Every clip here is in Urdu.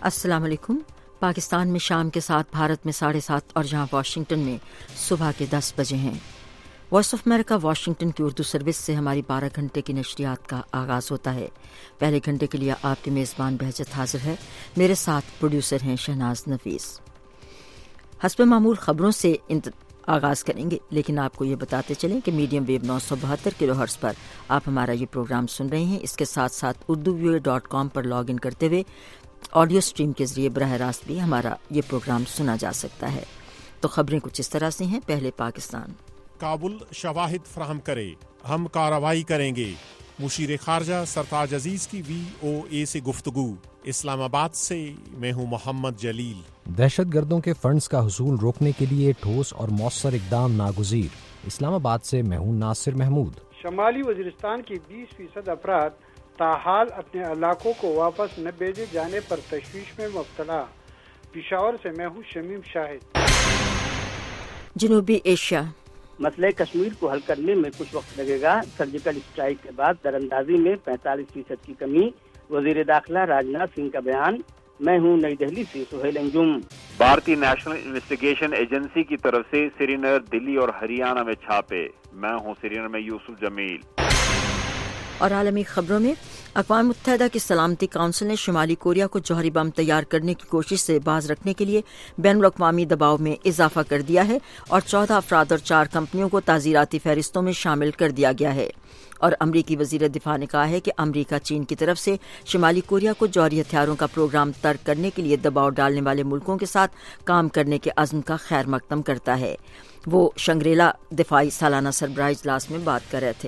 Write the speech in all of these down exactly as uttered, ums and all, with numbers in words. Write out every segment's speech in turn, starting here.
السلام علیکم۔ پاکستان میں شام کے ساتھ، بھارت میں ساڑھے سات اور جہاں واشنگٹن میں صبح کے دس بجے ہیں۔ وائس آف امریکہ واشنگٹن کی اردو سروس سے ہماری بارہ گھنٹے کی نشریات کا آغاز ہوتا ہے۔ پہلے گھنٹے کے لیے آپ کے میزبان بہجت حاضر ہے، میرے ساتھ پروڈیوسر ہیں شہناز نفیس۔ حسب معمول خبروں سے انت... آغاز کریں گے، لیکن آپ کو یہ بتاتے چلیں کہ میڈیم ویو نو سو بہتر کلو ہرٹز پر آپ ہمارا یہ پروگرام سن رہے ہیں۔ اس کے ساتھ ساتھ اردو ویو ڈاٹ کام پر لاگ ان کرتے ہوئے آڈیو سٹریم کے ذریعے براہ راست بھی ہمارا یہ پروگرام سنا جا سکتا ہے۔ تو خبریں کچھ اس طرح سے ہیں۔ پہلے پاکستان۔ کابل شواہد فراہم کرے، ہم کارروائی کریں گے۔ مشیر خارجہ سرتاج عزیز کی وی او اے سے گفتگو۔ اسلام آباد سے میں ہوں محمد جلیل۔ دہشت گردوں کے فنڈز کا حصول روکنے کے لیے ٹھوس اور مؤثر اقدام ناگزیر۔ اسلام آباد سے میں ہوں ناصر محمود۔ شمالی وزیرستان کی بیس فیصد افراد تاحال اپنے علاقوں کو واپس نہ بھیجے جانے پر تشویش میں مبتلا۔ پشاور سے میں ہوں شمیم شاہد۔ جنوبی ایشیا۔ مسئلہ کشمیر کو حل کرنے میں کچھ وقت لگے گا۔ سرجیکل اسٹرائیک کے بعد دراندازی میں پینتالیس فیصد کی کمی۔ وزیر داخلہ راجناتھ سنگھ کا بیان۔ میں ہوں نئی دہلی سے سہیل انجم۔ بھارتی نیشنل انویسٹیگیشن ایجنسی کی طرف سے سری نگر، دلی اور ہریانہ میں چھاپے۔ میں ہوں سری نگر میں یوسف جمیل۔ اور عالمی خبروں میں، اقوام متحدہ کی سلامتی کونسل نے شمالی کوریا کو جوہری بم تیار کرنے کی کوشش سے باز رکھنے کے لیے بین الاقوامی دباؤ میں اضافہ کر دیا ہے اور چودہ افراد اور چار کمپنیوں کو تعزیراتی فہرستوں میں شامل کر دیا گیا ہے۔ اور امریکی وزیر دفاع نے کہا ہے کہ امریکہ چین کی طرف سے شمالی کوریا کو جوہری ہتھیاروں کا پروگرام ترک کرنے کے لیے دباؤ ڈالنے والے ملکوں کے ساتھ کام کرنے کے عزم کا خیر مقدم کرتا ہے۔ وہ شنگریلا دفاعی سالانہ سربراہ اجلاس میں بات کر رہے تھے۔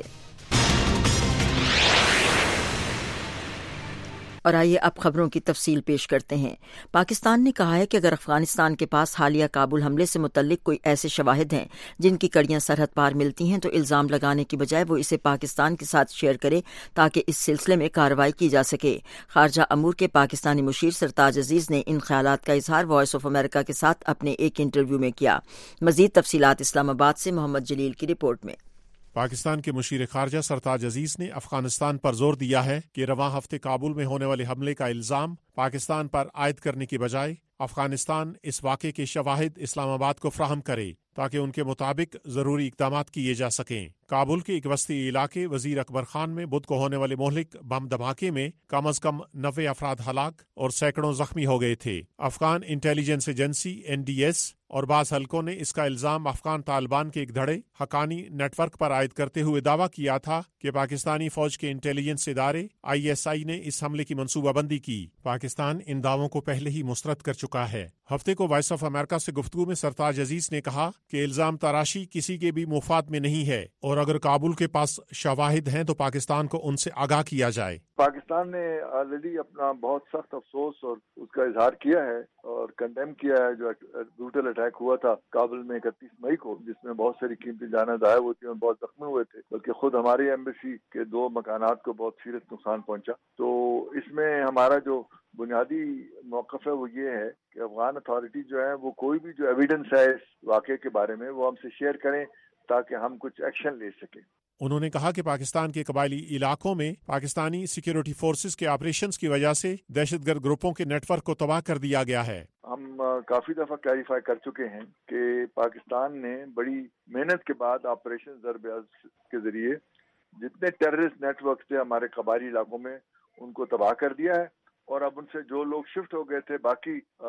اور آئیے اب خبروں کی تفصیل پیش کرتے ہیں۔ پاکستان نے کہا ہے کہ اگر افغانستان کے پاس حالیہ کابل حملے سے متعلق کوئی ایسے شواہد ہیں جن کی کڑیاں سرحد پار ملتی ہیں تو الزام لگانے کی بجائے وہ اسے پاکستان کے ساتھ شیئر کرے تاکہ اس سلسلے میں کارروائی کی جا سکے۔ خارجہ امور کے پاکستانی مشیر سرتاج عزیز نے ان خیالات کا اظہار وائس آف امریکہ کے ساتھ اپنے ایک انٹرویو میں کیا۔ مزید تفصیلات اسلام آباد سے محمد جلیل کی رپورٹ میں۔ پاکستان کے مشیر خارجہ سرتاج عزیز نے افغانستان پر زور دیا ہے کہ رواں ہفتے کابل میں ہونے والے حملے کا الزام پاکستان پر عائد کرنے کی بجائے افغانستان اس واقعے کے شواہد اسلام آباد کو فراہم کرے تاکہ ان کے مطابق ضروری اقدامات کیے جا سکیں۔ کابل کے ایک وسطی علاقے وزیر اکبر خان میں بدھ کو ہونے والے مہلک بم دھماکے میں کم از کم نوے افراد ہلاک اور سینکڑوں زخمی ہو گئے تھے۔ Afghan intelligence agency N D S اور بعض حلقوں نے اس کا الزام افغان طالبان کے ایک دھڑے حقانی نیٹ ورک پر عائد کرتے ہوئے دعویٰ کیا تھا کہ پاکستانی فوج کے انٹیلیجنس ادارے آئی ایس آئی نے اس حملے کی منصوبہ بندی کی۔ پاکستان ان دعووں کو پہلے ہی مسترد کر چکا ہے۔ ہفتے کو وائس آف امریکہ سے گفتگو میں سرتاج عزیز نے کہا کہ الزام تراشی کسی کے بھی مفاد میں نہیں ہے اور اگر کابل کے پاس شواہد ہیں تو پاکستان کو ان سے آگاہ کیا جائے۔ پاکستان نے آلریڈی اپنا بہت سخت افسوس اور اس کا اظہار کیا ہے اور کنڈیم کیا ہے جو بروٹل اٹیک ہوا تھا کابل میں اکتیس مئی کو، جس میں بہت ساری قیمتی جانیں ضائع ہوئی تھیں اور بہت زخمی ہوئے تھے، بلکہ خود ہماری ایمبیسی کے دو مکانات کو بہت سیریس نقصان پہنچا۔ تو اس میں ہمارا جو بنیادی موقف ہے وہ یہ ہے کہ افغان اتھارٹی جو ہے وہ کوئی بھی جو ایویڈنس ہے اس واقعے کے بارے میں وہ ہم سے شیئر کریں تاکہ ہم کچھ ایکشن لے سکیں۔ انہوں نے کہا کہ پاکستان کے قبائلی علاقوں میں پاکستانی سیکیورٹی فورسز کے آپریشنز کی وجہ سے دہشت گرد گروپوں کے نیٹ ورک کو تباہ کر دیا گیا ہے۔ ہم کافی دفعہ کلیریفائی کر چکے ہیں کہ پاکستان نے بڑی محنت کے بعد آپریشن ضرب عضب کے ذریعے جتنے ٹیررسٹ نیٹ ورک تھے ہمارے قبائلی علاقوں میں ان کو تباہ کر دیا ہے، اور اب ان سے جو لوگ شفٹ ہو گئے تھے باقی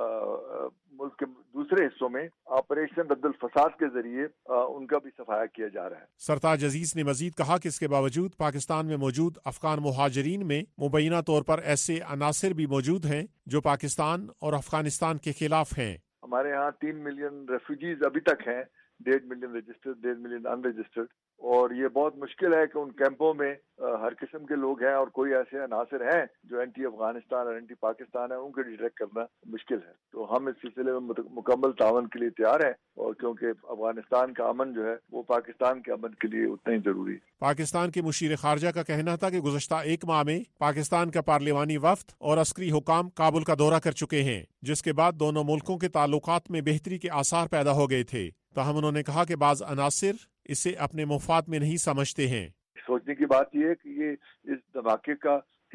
ملک کے دوسرے حصوں میں آپریشن رد الفساد کے ذریعے ان کا بھی صفایا کیا جا رہا ہے۔ سرتاج عزیز نے مزید کہا کہ اس کے باوجود پاکستان میں موجود افغان مہاجرین میں مبینہ طور پر ایسے عناصر بھی موجود ہیں جو پاکستان اور افغانستان کے خلاف ہیں۔ ہمارے ہاں تین ملین ریفیوجیز ابھی تک ہیں، ڈیڑھ ملین رجسٹرڈ، ڈیڑھ ملین ان رجسٹرڈ، اور یہ بہت مشکل ہے کہ ان کیمپوں میں ہر قسم کے لوگ ہیں اور کوئی ایسے عناصر ہیں جو اینٹی افغانستان اور اینٹی پاکستان ہیں، ان کو ڈیٹیکٹ کرنا مشکل ہے۔ تو ہم اس سلسلے میں مکمل تعاون کے لیے تیار ہیں، اور کیونکہ افغانستان کا امن جو ہے وہ پاکستان کے امن کے لیے اتنا ہی ضروری ہے۔ پاکستان کے مشیر خارجہ کا کہنا تھا کہ گزشتہ ایک ماہ میں پاکستان کا پارلیمانی وفد اور عسکری حکام کابل کا دورہ کر چکے ہیں، جس کے بعد دونوں ملکوں کے تعلقات میں بہتری کے آثار پیدا ہو گئے تھے۔ تاہم انہوں نے کہا کہ بعض عناصر اسے اپنے مفاد میں نہیں سمجھتے ہیں۔ سوچنے کی بات یہ ہے کہ یہ اس دھماکے کا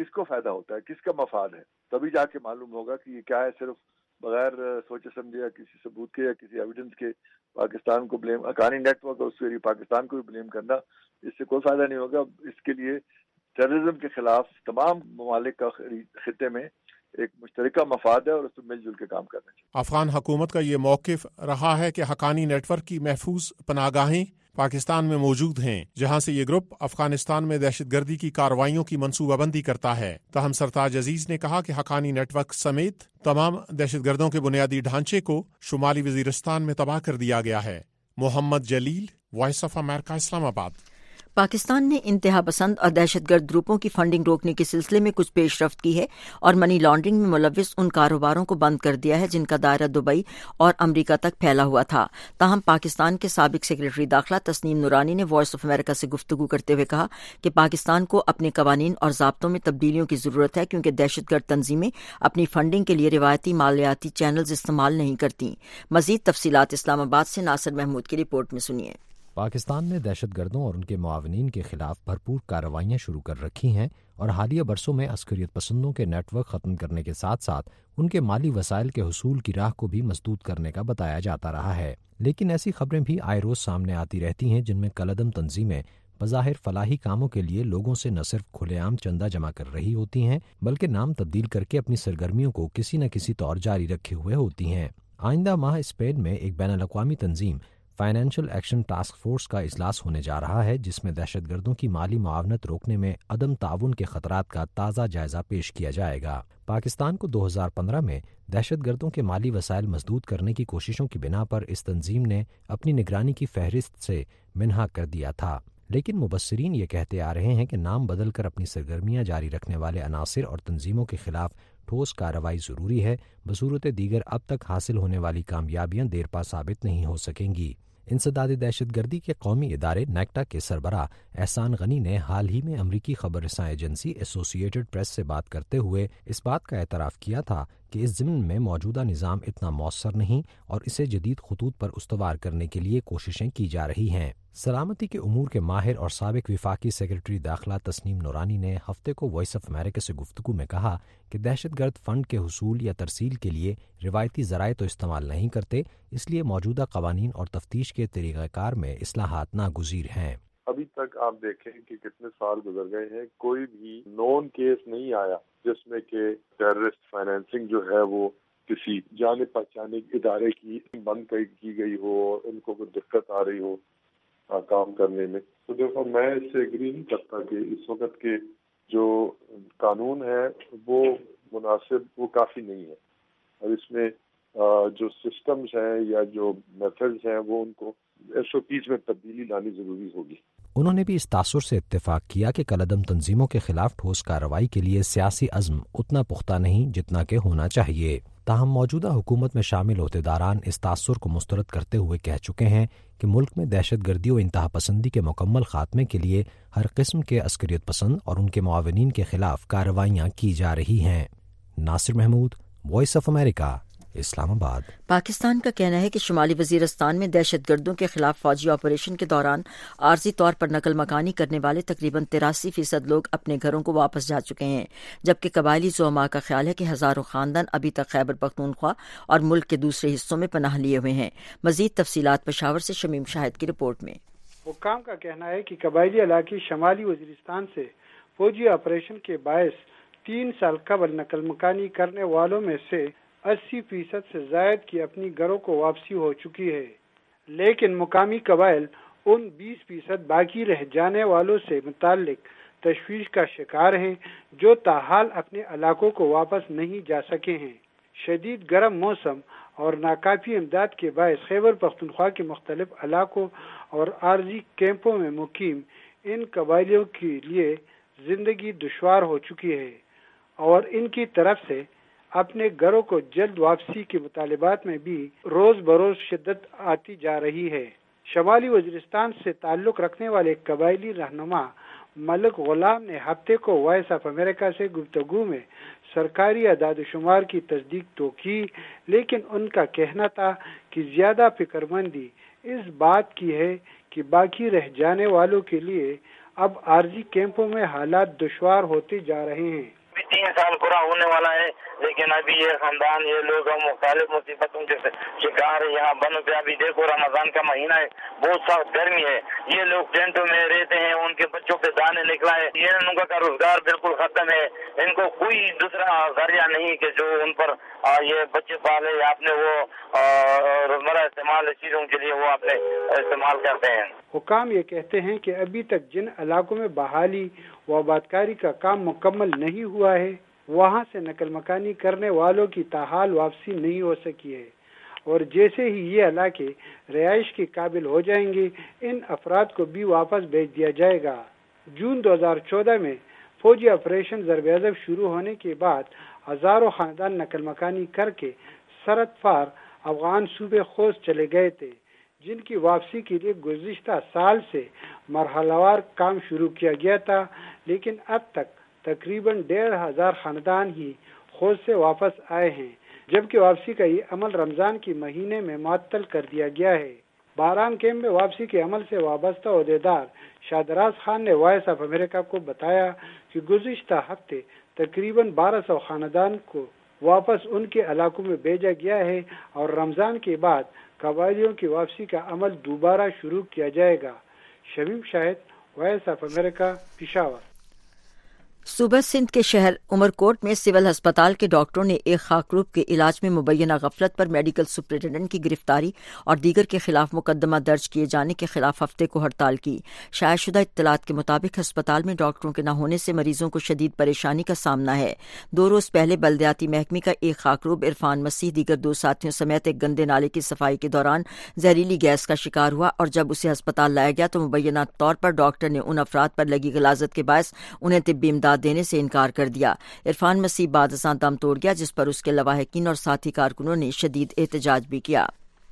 کس کو فائدہ ہوتا ہے, کس کا مفاد ہے. تبھی جا کے معلوم ہوگا کہ یہ کیا ہے. صرف بغیر سوچے سمجھے یا کسی ثبوت کے یا کسی ایویڈنس کے پاکستان کو بلیم, حقانی نیٹ ورک اس کے پاکستان کو بھی بلیم کرنا, اس سے کوئی فائدہ نہیں ہوگا. اس کے لیے ٹیررزم کے خلاف تمام ممالک کا خطے میں ایک مشترکہ مفاد ہے اور اس میں مل جل کے کام کرنا چاہیے. افغان حکومت کا یہ موقف رہا ہے کہ حقانی نیٹ ورک کی محفوظ پناہ گاہیں پاکستان میں موجود ہیں, جہاں سے یہ گروپ افغانستان میں دہشت گردی کی کارروائیوں کی منصوبہ بندی کرتا ہے. تاہم سرتاج عزیز نے کہا کہ حقانی نیٹ ورک سمیت تمام دہشت گردوں کے بنیادی ڈھانچے کو شمالی وزیرستان میں تباہ کر دیا گیا ہے. محمد جلیل, voice of America, Islamabad. Pakistan نے انتہا پسند اور دہشت گرد گروپوں کی فنڈنگ روکنے کے سلسلے میں کچھ پیش رفت کی ہے اور منی لانڈرنگ میں ملوث ان کاروباروں کو بند کر دیا ہے جن کا دائرہ دبئی اور امریکہ تک پھیلا ہوا تھا. تاہم پاکستان کے سابق سیکرٹری داخلہ تسنیم نورانی نے وائس آف امریکہ سے گفتگو کرتے ہوئے کہا کہ پاکستان کو اپنے قوانین اور ضابطوں میں تبدیلیوں کی ضرورت ہے, کیونکہ دہشت گرد تنظیمیں اپنی فنڈنگ کے لیے روایتی مالیاتی چینلز استعمال نہیں کرتی. مزید تفصیلات اسلام آباد سے ناصر محمود کی رپورٹ میں سنیے. پاکستان نے دہشت گردوں اور ان کے معاونین کے خلاف بھرپور کارروائیاں شروع کر رکھی ہیں اور حالیہ برسوں میں عسکریت پسندوں کے نیٹ ورک ختم کرنے کے ساتھ ساتھ ان کے مالی وسائل کے حصول کی راہ کو بھی مسدود کرنے کا بتایا جاتا رہا ہے. لیکن ایسی خبریں بھی آئے روز سامنے آتی رہتی ہیں جن میں کالعدم تنظیمیں بظاہر فلاحی کاموں کے لیے لوگوں سے نہ صرف کھلے عام چندہ جمع کر رہی ہوتی ہیں بلکہ نام تبدیل کر کے اپنی سرگرمیوں کو کسی نہ کسی طور جاری رکھے ہوئے ہوتی ہیں. آئندہ ماہ اسپین میں ایک بین الاقوامی تنظیم فائنینشل ایکشن ٹاسک فورس کا اجلاس ہونے جا رہا ہے, جس میں دہشت گردوں کی مالی معاونت روکنے میں عدم تعاون کے خطرات کا تازہ جائزہ پیش کیا جائے گا. پاکستان کو دو ہزار پندرہ میں دہشت گردوں کے مالی وسائل مسدود کرنے کی کوششوں کی بنا پر اس تنظیم نے اپنی نگرانی کی فہرست سے منہا کر دیا تھا. لیکن مبصرین یہ کہتے آ رہے ہیں کہ نام بدل کر اپنی سرگرمیاں جاری رکھنے والے عناصر اور تنظیموں کے خلاف ٹھوس کارروائی ضروری ہے, بصورت دیگر اب تک حاصل ہونے والی کامیابیاں دیر پا ثابت نہیں ہو سکیں گی. انسداد دہشت گردی کے قومی ادارے نیکٹا کے سربراہ احسان غنی نے حال ہی میں امریکی خبر رساں ایجنسی ایسوسیٹڈ پریس سے بات کرتے ہوئے اس بات کا اعتراف کیا تھا کہ اس ضمن میں موجودہ نظام اتنا مؤثر نہیں اور اسے جدید خطوط پر استوار کرنے کے لیے کوششیں کی جا رہی ہیں. سلامتی کے امور کے ماہر اور سابق وفاقی سیکرٹری داخلہ تسنیم نورانی نے ہفتے کو وائس آف امریکہ سے گفتگو میں کہا کہ دہشت گرد فنڈ کے حصول یا ترسیل کے لیے روایتی ذرائع تو استعمال نہیں کرتے, اس لیے موجودہ قوانین اور تفتیش کے طریقہ کار میں اصلاحات ناگزیر ہیں. ابھی تک آپ دیکھیں کہ کتنے سال گزر گئے ہیں, کوئی بھی نون کیس نہیں آیا جس میں کہ ٹیررسٹ فائنینسنگ جو ہے وہ کسی جانے پہچانے ادارے کی بند کی گئی ہو اور ان کو کوئی دقت آ رہی ہو کام کرنے میں. تو دیکھو میں اس سے اگری نہیں کرتا کہ اس وقت کے جو قانون ہے وہ مناسب, وہ کافی نہیں ہے, اور اس میں جو سسٹمز ہیں یا جو میتھڈز ہیں وہ ان کو ایس او پیز میں تبدیلی لانی ضروری ہوگی. انہوں نے بھی اس تاثر سے اتفاق کیا کہ کالعدم تنظیموں کے خلاف ٹھوس کارروائی کے لیے سیاسی عزم اتنا پختہ نہیں جتنا کہ ہونا چاہیے. تاہم موجودہ حکومت میں شامل عہدیداران اس تاثر کو مسترد کرتے ہوئے کہہ چکے ہیں کہ ملک میں دہشت گردی و انتہا پسندی کے مکمل خاتمے کے لیے ہر قسم کے عسکریت پسند اور ان کے معاونین کے خلاف کارروائیاں کی جا رہی ہیں. Nasir Mahmood, voice of America, Islamabad. Pakistan کا کہنا ہے کہ شمالی وزیرستان میں دہشت گردوں کے خلاف فوجی آپریشن کے دوران عارضی طور پر نقل مکانی کرنے والے تقریباً تراسی فیصد لوگ اپنے گھروں کو واپس جا چکے ہیں, جبکہ قبائلی زعماء کا خیال ہے کہ ہزاروں خاندان ابھی تک خیبر پختونخوا اور ملک کے دوسرے حصوں میں پناہ لیے ہوئے ہیں. مزید تفصیلات پشاور سے شمیم شاہد کی رپورٹ میں. حکام کا کہنا ہے کہ قبائلی علاقے شمالی وزیرستان سے فوجی آپریشن کے باعث تین سال قبل نقل مکانی کرنے والوں میں سے اسی فیصد سے زائد کی اپنی گھروں کو واپسی ہو چکی ہے, لیکن مقامی قبائل ان بیس فیصد باقی رہ جانے والوں سے متعلق تشویش کا شکار ہیں جو تاحال اپنے علاقوں کو واپس نہیں جا سکے ہیں. شدید گرم موسم اور ناکافی امداد کے باعث خیبر پختونخوا کے مختلف علاقوں اور عارضی کیمپوں میں مقیم ان قبائلیوں کے لیے زندگی دشوار ہو چکی ہے اور ان کی طرف سے اپنے گھروں کو جلد واپسی کے مطالبات میں بھی روز بروز شدت آتی جا رہی ہے. شمالی وزیرستان سے تعلق رکھنے والے قبائلی رہنما ملک غلام نے ہفتے کو وائس آف امریکہ سے گفتگو میں سرکاری اعداد و شمار کی تصدیق تو کی, لیکن ان کا کہنا تھا کہ زیادہ فکر مندی اس بات کی ہے کہ باقی رہ جانے والوں کے لیے اب عارضی کیمپوں میں حالات دشوار ہوتے جا رہے ہیں. ابھی تین سال پورا ہونے والا ہے، لیکن ابھی یہ خاندان، یہ لوگ مختلف مصیبتوں کے شکار ہے۔ یہاں بن پہ ابھی دیکھو رمضان کا مہینہ ہے، بہت سخت گرمی ہے، یہ لوگ ٹینٹوں میں رہتے ہیں، ان کے بچوں پہ دانے نکلا ہے، یہ ان کا روزگار بالکل ختم ہے، ان کو کوئی دوسرا ذریعہ نہیں کہ جو ان پر یہ بچے پالے یا اپنے وہ روزمرہ استعمال چیزوں کے لیے وہ اپنے استعمال کرتے ہیں۔ حکام یہ کہتے ہیں کہ ابھی تک جن علاقوں میں بحالی و آبادکاری کا کام مکمل نہیں ہوا ہے، وہاں سے نقل مکانی کرنے والوں کی تاحال واپسی نہیں ہو سکی ہے، اور جیسے ہی یہ علاقے رہائش کے قابل ہو جائیں گے، ان افراد کو بھی واپس بھیج دیا جائے گا۔ جون دو ہزار چودہ میں فوجی آپریشن ضرب عضب شروع ہونے کے بعد ہزاروں خاندان نقل مکانی کر کے سرحد پار افغان صوبے خوض چلے گئے تھے، جن کی واپسی کے لیے گزشتہ سال سے مرحلہ وار کام شروع کیا گیا تھا، لیکن اب تک تقریباً ڈیڑھ ہزار خاندان ہی خوض سے واپس آئے ہیں، جبکہ واپسی کا یہ عمل رمضان کے مہینے میں معطل کر دیا گیا ہے۔ باران کیمپ میں واپسی کے عمل سے وابستہ عہدیدار شادراز خان نے وائس آف امریکہ کو بتایا کہ گزشتہ ہفتے تقریباً بارہ سو خاندان کو واپس ان کے علاقوں میں بھیجا گیا ہے، اور رمضان کے بعد قبائلیوں کی واپسی کا عمل دوبارہ شروع کیا جائے گا۔ Shamim Shahid, voice of America, Peshawar. صوبہ سندھ کے شہر عمرکوٹ میں سول ہسپتال کے ڈاکٹروں نے ایک خاکروب کے علاج میں مبینہ غفلت پر میڈیکل سپرنٹنڈنٹ کی گرفتاری اور دیگر کے خلاف مقدمہ درج کیے جانے کے خلاف ہفتے کو ہڑتال کی۔ شائع شدہ اطلاعات کے مطابق ہسپتال میں ڈاکٹروں کے نہ ہونے سے مریضوں کو شدید پریشانی کا سامنا ہے۔ دو روز پہلے بلدیاتی محکمے کا ایک خاکروب عرفان مسیح دیگر دو ساتھیوں سمیت ایک گندے نالے کی صفائی کے دوران زہریلی گیس کا شکار ہوا، اور جب اسے ہسپتال لایا گیا تو مبینہ طور پر ڈاکٹر نے ان افراد پر لگی غلاظت کے باعث انہیں طبی امداد دینے سے انکار کر دیا۔ عرفان مسیح بعد ازاں دم توڑ گیا، جس پر اس کے لواحقین اور ساتھی کارکنوں نے شدید احتجاج بھی کیا۔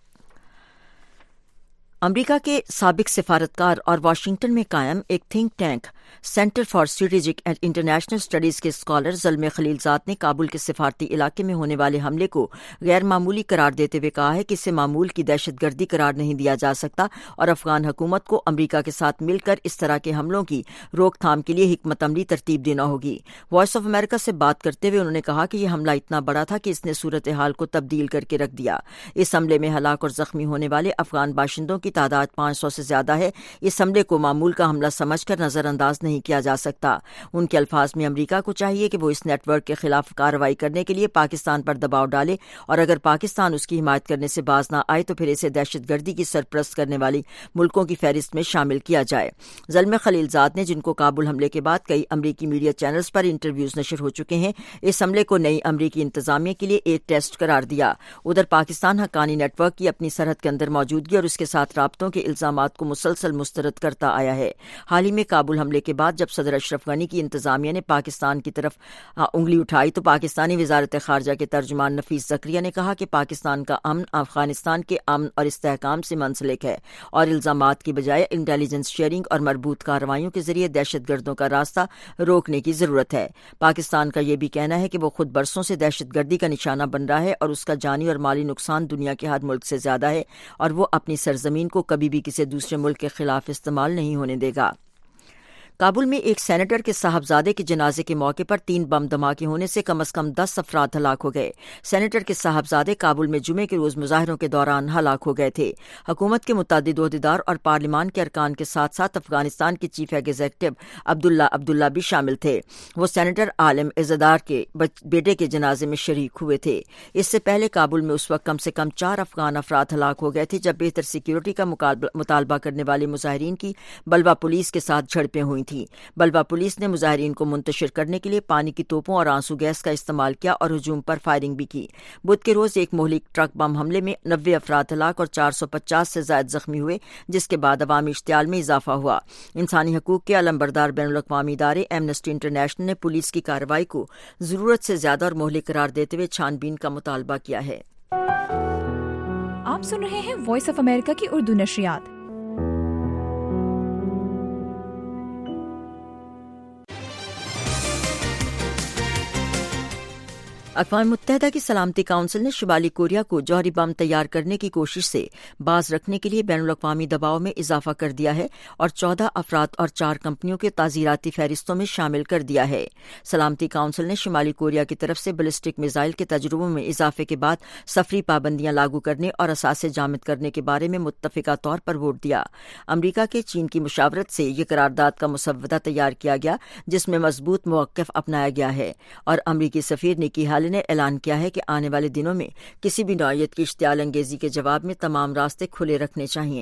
امریکہ کے سابق سفارتکار اور واشنگٹن میں قائم ایک think tank center for strategic and international studies کے اسکالر زلمے خلیل زاد نے کابل کے سفارتی علاقے میں ہونے والے حملے کو غیر معمولی قرار دیتے ہوئے کہا ہے کہ اسے معمول کی دہشت گردی قرار نہیں دیا جا سکتا، اور افغان حکومت کو امریکہ کے ساتھ مل کر اس طرح کے حملوں کی روک تھام کے لیے حکمت عملی ترتیب دینا ہوگی۔ وائس آف امریکہ سے بات کرتے ہوئے انہوں نے کہا کہ یہ حملہ اتنا بڑا تھا کہ اس نے صورتحال کو تبدیل کر کے رکھ دیا۔ اس حملے میں ہلاک اور زخمی ہونے والے افغان باشندوں کی تعداد پانچ سو سے زیادہ ہے۔ اس حملے کو معمول کا حملہ سمجھ کر نظر انداز نہیں کیا جا سکتا۔ ان کے الفاظ میں امریکہ کو چاہیے کہ وہ اس نیٹ ورک کے خلاف کارروائی کرنے کے لیے پاکستان پر دباؤ ڈالے، اور اگر پاکستان اس کی حمایت کرنے سے باز نہ آئے تو پھر اسے دہشت گردی کی سرپرست کرنے والی ملکوں کی فہرست میں شامل کیا جائے۔ زلمے خلیل زاد نے، جن کو کابل حملے کے بعد کئی امریکی میڈیا چینلز پر انٹرویوز نشر ہو چکے ہیں، اس حملے کو نئی امریکی انتظامیہ کے لیے ایک ٹیسٹ قرار دیا۔ ادھر پاکستان حقانی نیٹ ورک کی اپنی سرحد کے اندر موجودگی اور اس کے ساتھ رابطوں کے الزامات کو مسلسل مسترد کرتا آیا ہے۔ حال ہی میں کابل حملے کے بعد جب صدر اشرف غنی کی انتظامیہ نے پاکستان کی طرف انگلی اٹھائی تو پاکستانی وزارت خارجہ کے ترجمان نفیس زکریا نے کہا کہ پاکستان کا امن افغانستان کے امن اور استحکام سے منسلک ہے، اور الزامات کی بجائے انٹیلیجنس شیئرنگ اور مربوط کارروائیوں کے ذریعے دہشت گردوں کا راستہ روکنے کی ضرورت ہے۔ پاکستان کا یہ بھی کہنا ہے کہ وہ خود برسوں سے دہشت گردی کا نشانہ بن رہا ہے، اور اس کا جانی اور مالی نقصان دنیا کے ہر ملک سے زیادہ ہے، اور وہ اپنی سرزمین کو کبھی بھی کسی دوسرے ملک کے خلاف استعمال نہیں ہونے دے گا۔ کابل میں ایک سینیٹر کے صاحبزادے کے جنازے کے موقع پر تین بم دھماکے ہونے سے کم از کم دس افراد ہلاک ہو گئے۔ سینیٹر کے صاحبزادے کابل میں جمعے کے روز مظاہروں کے دوران ہلاک ہو گئے تھے۔ حکومت کے متعدد عہدیدار اور پارلیمان کے ارکان کے ساتھ ساتھ افغانستان کے چیف ایگزیکٹو عبداللہ عبداللہ بھی شامل تھے۔ وہ سینیٹر عالم عزادار کے بیٹے کے جنازے میں شریک ہوئے تھے۔ اس سے پہلے کابل میں اس وقت کم سے کم چار افغان افراد ہلاک ہو گئے تھے جب بہتر سیکیورٹی کا مطالبہ کرنے والے مظاہرین کی بلوا پولیس کے ساتھ جھڑپیں ہوئی تھیں۔ بلوا پولیس نے مظاہرین کو منتشر کرنے کے لیے پانی کی توپوں اور آنسو گیس کا استعمال کیا اور ہجوم پر فائرنگ بھی کی۔ بدھ کے روز ایک مہلک ٹرک بم حملے میں نوے افراد ہلاک اور چار سو پچاس سے زائد زخمی ہوئے، جس کے بعد عوامی اشتعال میں اضافہ ہوا۔ انسانی حقوق کے علمبردار بین الاقوامی ادارے ایمنسٹی انٹرنیشنل نے پولیس کی کارروائی کو ضرورت سے زیادہ اور مہلک قرار دیتے ہوئے چھان بین کا مطالبہ کیا ہے۔ آپ سن رہے ہیں وائس آف امریکہ کی اردو نشریات۔ اقوام متحدہ کی سلامتی کونسل نے شمالی کوریا کو جوہری بم تیار کرنے کی کوشش سے باز رکھنے کے لیے بین الاقوامی دباؤ میں اضافہ کر دیا ہے اور چودہ افراد اور چار کمپنیوں کے تعزیراتی فہرستوں میں شامل کر دیا ہے۔ سلامتی کونسل نے شمالی کوریا کی طرف سے بیلسٹک میزائل کے تجربوں میں اضافے کے بعد سفری پابندیاں لاگو کرنے اور اثاثے جامد کرنے کے بارے میں متفقہ طور پر ووٹ دیا۔ امریکہ کے چین کی مشاورت سے یہ قرارداد کا مسودہ تیار کیا گیا جس میں مضبوط موقف اپنایا گیا ہے، اور امریکی سفیر نکی ہیلی نے اعلان کیا ہے کہ آنے والے دنوں میں کسی بھی نوعیت کی اشتعال انگیزی کے جواب میں تمام راستے کھلے رکھنے چاہیے۔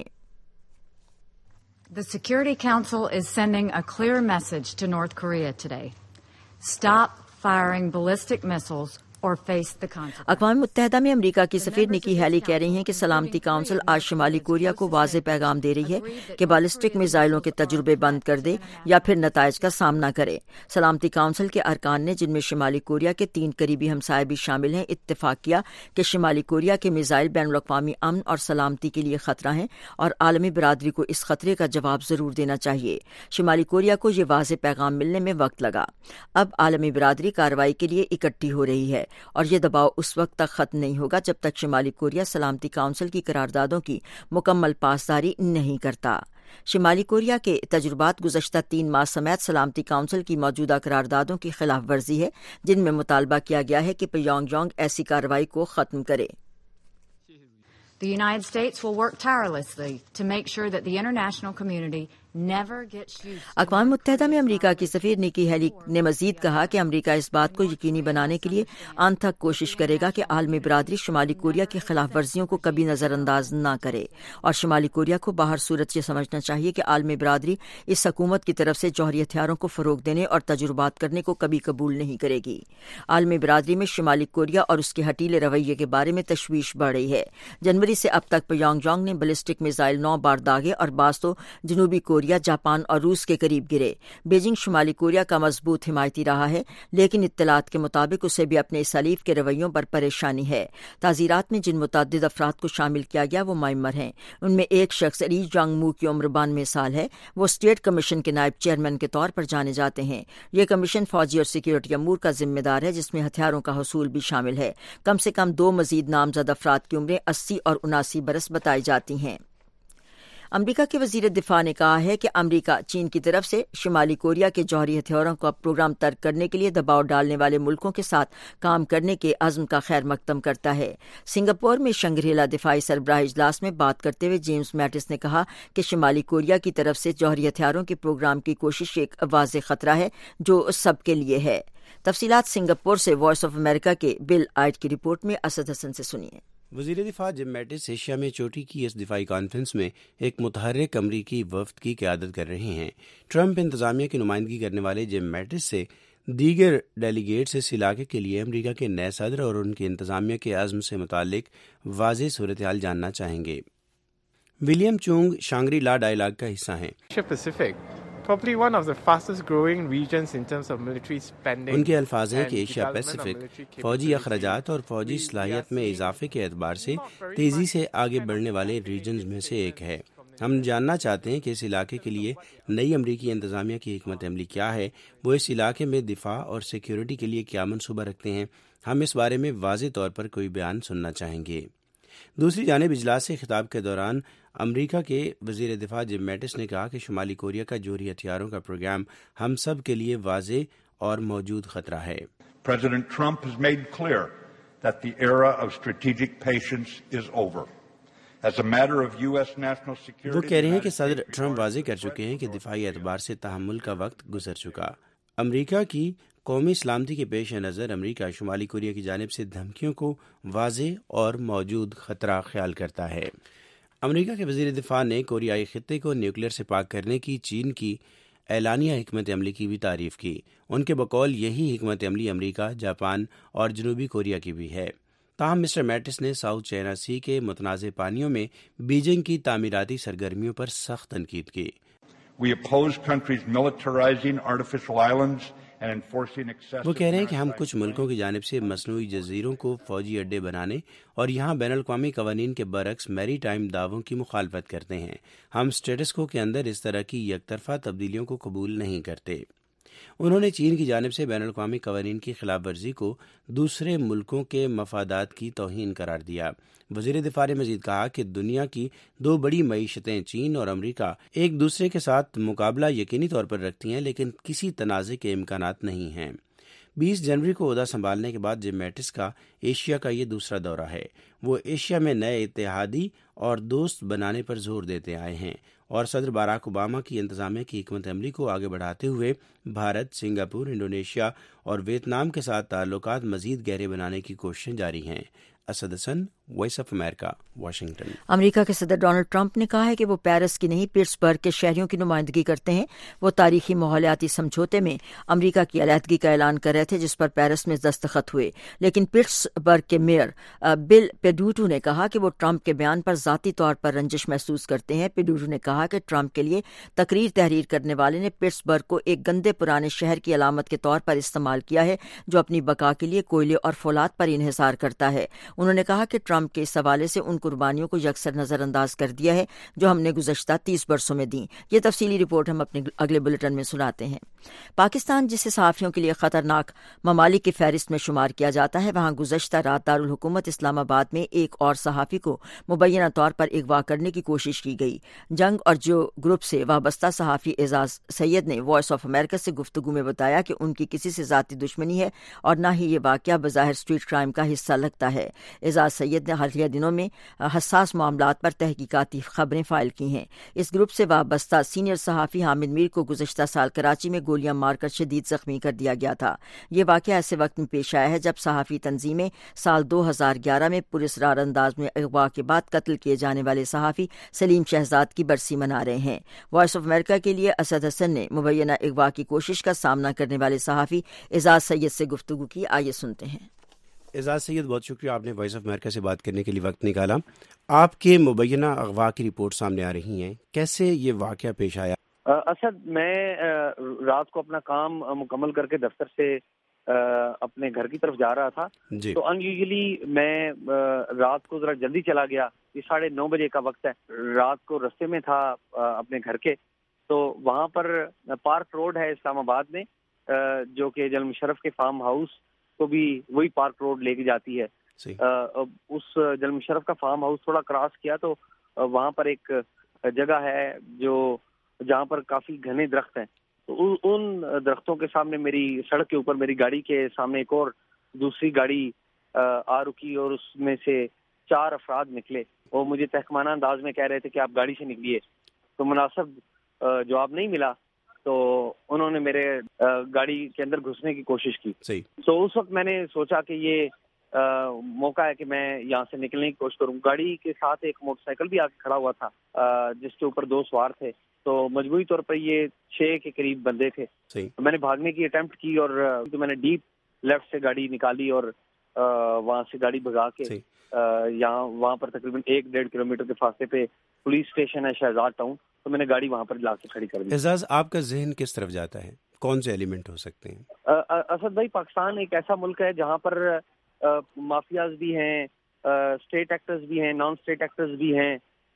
The Security Council is sending a clear message to North Korea today. Stop firing ballistic missiles or face the consequences. اقوام متحدہ میں امریکہ کی سفیر نکی ہیلی کہہ رہی ہیں کہ سلامتی کونسل آج شمالی کوریا کو واضح پیغام دے رہی ہے کہ بالسٹک میزائلوں کے تجربے بند کر دے یا پھر نتائج کا سامنا کرے۔ سلامتی کونسل کے ارکان نے، جن میں شمالی کوریا کے تین قریبی ہمسائے بھی شامل ہیں، اتفاق کیا کہ شمالی کوریا کے میزائل بین الاقوامی امن اور سلامتی کے لیے خطرہ ہیں اور عالمی برادری کو اس خطرے کا جواب ضرور دینا چاہیے۔ شمالی کوریا کو یہ واضح پیغام ملنے میں وقت لگا۔ اب عالمی برادری کارروائی کے لیے اکٹھی ہو رہی ہے اور یہ دباؤ اس وقت تک ختم نہیں ہوگا جب تک شمالی کوریا سلامتی کونسل کی قراردادوں کی مکمل پاسداری نہیں کرتا۔ شمالی کوریا کے تجربات گزشتہ تین ماہ سمیت سلامتی کونسل کی موجودہ قراردادوں کی خلاف ورزی ہے، جن میں مطالبہ کیا گیا ہے کہ پیونگ یانگ ایسی کارروائی کو ختم کرے۔ The United States will work tirelessly to make sure that the international community never gets used. اقوام متحدہ میں امریکہ کی سفیر نکی ہیلی نے مزید کہا کہ امریکہ اس بات کو یقینی بنانے کے لیے آن تک کوشش کرے گا کہ عالمی برادری شمالی کوریا کی خلاف ورزیوں کو کبھی نظر انداز نہ کرے، اور شمالی کوریا کو باہر صورت یہ سمجھنا چاہیے کہ عالمی برادری اس حکومت کی طرف سے جوہری ہتھیاروں کو فروغ دینے اور تجربات کرنے کو کبھی قبول نہیں کرے گی۔ عالمی برادری میں شمالی کوریا اور اس کے ہٹیلے رویے کے بارے میں تشویش بڑھ رہی ہے۔ جنوری سے اب تک پیونگ یانگ نے بیلسٹک میزائل نو بار داغے اور بعض تو جنوبی کوریا، جاپان اور روس کے قریب گرے۔ بیجنگ شمالی کوریا کا مضبوط حمایتی رہا ہے، لیکن اطلاعات کے مطابق اسے بھی اپنے اس حلیف کے رویوں پر پریشانی ہے۔ تعزیرات میں جن متعدد افراد کو شامل کیا گیا وہ معمر ہیں۔ ان میں ایک شخص ری جانگ مو کی عمر بانوے سال ہے۔ وہ اسٹیٹ کمیشن کے نائب چیئرمین کے طور پر جانے جاتے ہیں۔ یہ کمیشن فوجی اور سیکیورٹی امور کا ذمہ دار ہے، جس میں ہتھیاروں کا حصول بھی شامل ہے۔ کم سے کم دو مزید نامزد افراد کی عمریں اسی اور اناسی برس بتائی جاتی ہیں۔ امریکہ کے وزیر دفاع نے کہا ہے کہ امریکہ چین کی طرف سے شمالی کوریا کے جوہری ہتھیاروں کا پروگرام ترک کرنے کے لیے دباؤ ڈالنے والے ملکوں کے ساتھ کام کرنے کے عزم کا خیر مقدم کرتا ہے۔ سنگاپور میں شنگری لا دفاعی سربراہ اجلاس میں بات کرتے ہوئے جیمز میٹس نے کہا کہ شمالی کوریا کی طرف سے جوہری ہتھیاروں کے پروگرام کی کوشش ایک واضح خطرہ ہے جو سب کے لیے ہے۔ تفصیلات سنگاپور سے وائس آف امریکہ کے بل آئٹ کی رپورٹ میں اسد حسن سے سنیے۔ وزیر دفاع جم میٹس ایشیا میں چوٹی کی اس دفاعی کانفرنس میں ایک متحرک امریکی وفد کی قیادت کر رہے ہیں۔ ٹرمپ انتظامیہ کی نمائندگی کرنے والے جم میٹس سے دیگر ڈیلیگیٹس اس علاقے کے لیے امریکہ کے نئے صدر اور ان کے انتظامیہ کے عزم سے متعلق واضح صورتحال جاننا چاہیں گے۔ ولیم چونگ شانگری لا ڈائیلاگ کا حصہ ہیں۔ ان کے الفاظ ہیں کہ ایشیا پیسیفک فوجی اخراجات اور فوجی صلاحیت میں اضافے کے اعتبار سے تیزی سے آگے بڑھنے والے ریجنز میں سے ایک ہے۔ ہم جاننا چاہتے ہیں کہ اس علاقے کے لیے نئی امریکی انتظامیہ کی حکمت عملی کیا ہے، وہ اس علاقے میں دفاع اور سیکیورٹی کے لیے کیا منصوبہ رکھتے ہیں۔ ہم اس بارے میں واضح طور پر کوئی بیان سننا چاہیں گے۔ دوسری جانب اجلاس سے خطاب کے دوران امریکہ کے وزیر دفاع جم میٹس نے کہا کہ شمالی کوریا کا جوہری ہتھیاروں کا پروگرام ہم سب کے لیے واضح اور موجود خطرہ ہے۔ President Trump has made clear that the era of strategic patience is over. As a matter of U S national security, وہ کہہ رہے ہیں کہ صدر ٹرمپ واضح کر چکے ہیں کہ دفاعی اعتبار سے تحمل کا وقت گزر چکا۔ امریکہ کی قومی سلامتی کے پیش نظر امریکہ شمالی کوریا کی جانب سے دھمکیوں کو واضح اور موجود خطرہ خیال کرتا ہے۔ امریکہ کے وزیر دفاع نے کوریائی خطے کو نیوکلیئر سے پاک کرنے کی چین کی اعلانیہ حکمت عملی کی بھی تعریف کی۔ ان کے بقول یہی حکمت عملی امریکہ، جاپان اور جنوبی کوریا کی بھی ہے۔ تاہم مسٹر میٹس نے ساؤتھ چائنا سی کے متنازع پانیوں میں بیجنگ کی تعمیراتی سرگرمیوں پر سخت تنقید کی۔ We oppose countries militarizing artificial islands and enforcing excessive. وہ کہہ رہے ہیں کہ ہم کچھ ملکوں کی جانب سے مصنوعی جزیروں کو فوجی اڈے بنانے اور یہاں بین الاقوامی قوانین کے برعکس میری ٹائم دعووں کی مخالفت کرتے ہیں۔ ہم اسٹیٹس کو کے اندر اس طرح کی یک طرفہ تبدیلیوں کو قبول نہیں کرتے۔ انہوں نے چین کی جانب سے بین الاقوامی قوانین کی خلاف ورزی کو دوسرے ملکوں کے مفادات کی توہین قرار دیا۔ وزیر دفاع نے مزید کہا کہ دنیا کی دو بڑی معیشتیں چین اور امریکہ ایک دوسرے کے ساتھ مقابلہ یقینی طور پر رکھتی ہیں، لیکن کسی تنازع کے امکانات نہیں ہیں۔ بیس جنوری کو عہدہ سنبھالنے کے بعد جم میٹس کا ایشیا کا یہ دوسرا دورہ ہے۔ وہ ایشیا میں نئے اتحادی اور دوست بنانے پر زور دیتے آئے ہیں اور صدر باراک اوباما کی انتظامیہ کی حکمت عملی کو آگے بڑھاتے ہوئے بھارت، سنگاپور، انڈونیشیا اور ویتنام کے ساتھ تعلقات مزید گہرے بنانے کی کوششیں جاری ہیں۔ Asad Hasan, voice of America, Washington. امریکہ کے صدر ڈونلڈ ٹرمپ نے کہا ہے کہ وہ پیرس کی نہیں پٹسبرگ کے شہریوں کی نمائندگی کرتے ہیں۔ وہ تاریخی ماحولیاتی سمجھوتے میں امریکہ کی علیحدگی کا اعلان کر رہے تھے جس پر پیرس میں دستخط ہوئے، لیکن پٹسبرگ کے میئر بل پیڈوٹو نے کہا کہ وہ ٹرمپ کے بیان پر ذاتی طور پر رنجش محسوس کرتے ہیں۔ پیڈوٹو نے کہا کہ ٹرمپ کے لیے تقریر تحریر کرنے والے نے پٹسبرگ کو ایک گندے پرانے شہر کی علامت کے طور پر استعمال کیا ہے جو اپنی بقا کے لیے کوئلے اور فولاد پر انحصار کرتا ہے۔ انہوں نے کہا کہ ٹرمپ کے اس حوالے سے ان قربانیوں کو یکسر نظر انداز کر دیا ہے جو ہم نے گزشتہ تیس برسوں میں دیں۔ یہ تفصیلی رپورٹ ہم اپنے اگلے بلٹن میں سناتے ہیں۔ پاکستان جسے صحافیوں کے لیے خطرناک ممالک کی فہرست میں شمار کیا جاتا ہے، وہاں گزشتہ رات دارالحکومت اسلام آباد میں ایک اور صحافی کو مبینہ طور پر اغوا کرنے کی کوشش کی گئی۔ جنگ اور جو گروپ سے وابستہ صحافی اعزاز سید نے وائس آف امریکہ سے گفتگو میں بتایا کہ ان کی کسی سے ذاتی دشمنی ہے اور نہ ہی یہ واقعہ بظاہر اسٹریٹ کرائم کا حصہ لگتا ہے۔ اعزاز سید نے حالیہ دنوں میں حساس معاملات پر تحقیقاتی خبریں فائل کی ہیں۔ اس گروپ سے وابستہ سینئر صحافی حامد میر کو گزشتہ سال کراچی میں گولیاں مار کر شدید زخمی کر دیا گیا تھا۔ یہ واقعہ ایسے وقت میں پیش آیا ہے جب صحافی تنظیمیں سال دو ہزار گیارہ میں پراسرار انداز میں اغوا کے بعد قتل کیے جانے والے صحافی سلیم شہزاد کی برسی منا رہے ہیں۔ وائس آف امریکہ کے لیے اسد حسن نے مبینہ اغوا کی کوشش کا سامنا کرنے والے صحافی اعزاز سید سے گفتگو کی۔ آئیے سنتے ہیں۔ اعزاز سید، بہت شکریہ آپ نے وائس آف امریکہ سے بات کرنے کے لیے وقت نکالا۔ آپ کے مبینہ اغوا کی رپورٹ سامنے آ رہی ہیں، کیسے یہ واقعہ پیش آیا؟ اسد، میں رات کو اپنا کام مکمل کر کے دفتر سے اپنے گھر کی طرف جا رہا تھا جی۔ تو ان یوزلی میں رات کو ذرا جلدی چلا گیا، یہ ساڑھے نو بجے کا وقت ہے۔ رات کو رستے میں تھا اپنے گھر کے، تو وہاں پر پارک روڈ ہے اسلام آباد میں جو کہ جنرل مشرف کے فارم ہاؤس کو بھی وہی پارک روڈ لے کے جاتی ہے۔ اس جنرل مشرف کا فارم ہاؤس تھوڑا کراس کیا تو وہاں پر ایک جگہ ہے جو جہاں پر کافی گھنے درخت ہیں، تو ان درختوں کے سامنے میری سڑک کے اوپر میری گاڑی کے سامنے ایک اور دوسری گاڑی آ رکی اور اس میں سے چار افراد نکلے۔ وہ مجھے تحکمانہ انداز میں کہہ رہے تھے کہ آپ گاڑی سے نکلیے، تو مناسب جواب نہیں ملا تو انہوں نے میرے گاڑی کے اندر گھسنے کی کوشش کی۔ تو اس وقت میں نے سوچا کہ یہ موقع ہے کہ میں یہاں سے نکلنے کی کوشش کروں۔ گاڑی کے ساتھ ایک موٹر سائیکل بھی آ کے کھڑا ہوا تھا جس کے اوپر دو سوار تھے، تو مجموعی طور پر یہ چھ کے قریب بندے تھے۔ میں نے بھاگنے کی اٹیمپٹ کی اور تو میں نے ڈیپ لیفٹ سے گاڑی نکالی اور وہاں سے گاڑی بھگا کے یہاں وہاں پر تقریباً ایک ڈیڑھ کلو میٹر کے فاصلے پہ پولیس اسٹیشن ہے شہزاد ٹاؤن، تو میں نے گاڑی وہاں پر لا کے کھڑی کر دی۔ اعزاز، آپ کا ذہن کس طرف جاتا ہے؟ کون سے ایلیمنٹ ہو سکتے ہیں؟ اسد بھائی، پاکستان ایک ایسا ملک ہے جہاں پر مافیاز بھی ہیں، اسٹیٹ ایکٹرز بھی ہیں، نان اسٹیٹ ایکٹرز بھی ہیں،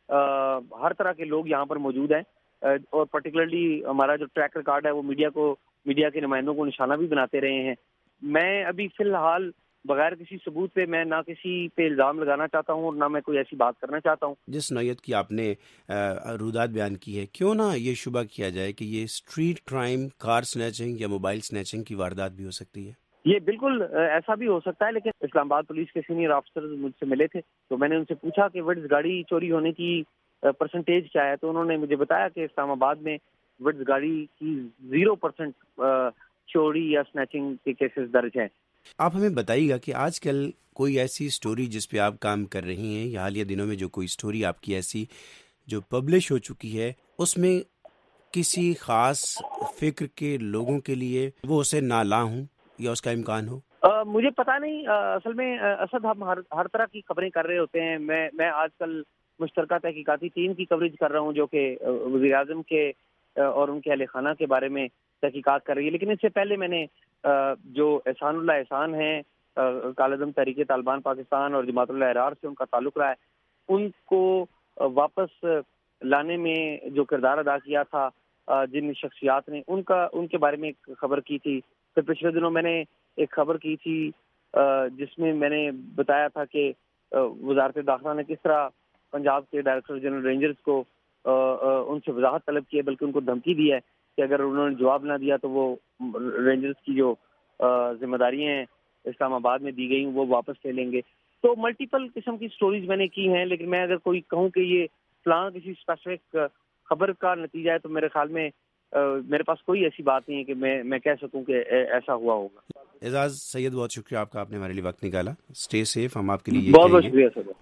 ہر طرح کے لوگ یہاں پر موجود ہیں، اور پرٹیکولرلی ہمارا جو ٹریک ریکارڈ ہے وہ میڈیا کو میڈیا کے نمائندوں کو نشانہ بھی بناتے رہے ہیں۔ میں ابھی فی الحال بغیر کسی ثبوت پہ میں نہ کسی پہ الزام لگانا چاہتا ہوں اور نہ میں کوئی ایسی بات کرنا چاہتا ہوں۔ جس نوعیت کی آپ نے رودات بیان کی ہے، کیوں نہ یہ شبہ کیا جائے کہ یہ اسٹریٹ کرائم، کار سنیچنگ یا موبائل سنیچنگ کی واردات بھی ہو سکتی ہے؟ یہ بالکل ایسا بھی ہو سکتا ہے، لیکن اسلام آباد پولیس کے سینئر آفیسرز مجھ سے ملے تھے تو میں نے ان سے پوچھا کہ وڈز گاڑی چوری ہونے کی پرسنٹیج کیا ہے، تو انہوں نے مجھے بتایا کہ اسلام آباد میں وڈز گاڑی کی زیرو پرسنٹ چوری یا سنیچنگ کے کیسز درج ہیں۔ آپ ہمیں بتائیے گا کہ آج کل کوئی ایسی سٹوری جس پہ آپ کام کر رہی ہیں یا حالیہ دنوں میں جو کوئی سٹوری آپ کی ایسی جو پبلش ہو چکی ہے، اس میں کسی خاص فکر کے لوگوں کے لیے وہ اسے نالا ہوں یا اس کا امکان ہو؟ آ, مجھے پتا نہیں، آ, اصل میں اسد ہم ہر ہر طرح کی خبریں کر رہے ہوتے ہیں۔ میں میں آج کل مشترکہ تحقیقاتی ٹیم کی کوریج کر رہا ہوں جو کہ وزیر اعظم کے اور ان کے اہل خانہ کے بارے میں تحقیقات کر رہی ہے، لیکن اس سے پہلے میں نے جو احسان اللہ احسان ہیں، کالعدم تحریک طالبان پاکستان اور جماعت الاحرار سے ان کا تعلق رہا ہے، ان کو واپس لانے میں جو کردار ادا کیا تھا جن شخصیات نے ان کا ان کے بارے میں ایک خبر کی تھی. پھر پچھلے دنوں میں نے ایک خبر کی تھی جس میں میں نے بتایا تھا کہ وزارت داخلہ نے کس طرح پنجاب کے ڈائریکٹر جنرل رینجرز کو ان سے وضاحت طلب کی ہے، بلکہ ان کو دھمکی دی ہے کہ اگر انہوں نے جواب نہ دیا تو وہ رینجرز کی جو ذمہ داریاں ہیں اسلام آباد میں دی گئی وہ واپس لے لیں گے. تو ملٹیپل قسم کی سٹوریز میں نے کی ہیں، لیکن میں اگر کوئی کہوں کہ یہ فلاں کسی اسپیسیفک خبر کا نتیجہ ہے تو میرے خیال میں میرے پاس کوئی ایسی بات نہیں ہے کہ میں میں کہہ سکوں کہ ایسا ہوا ہوگا. اعزاز سید، بہت شکریہ آپ کا، آپ نے ہمارے لیے وقت نکالا. Stay safe. ہم آپ کے لیے بہت بہت شکریہ سر.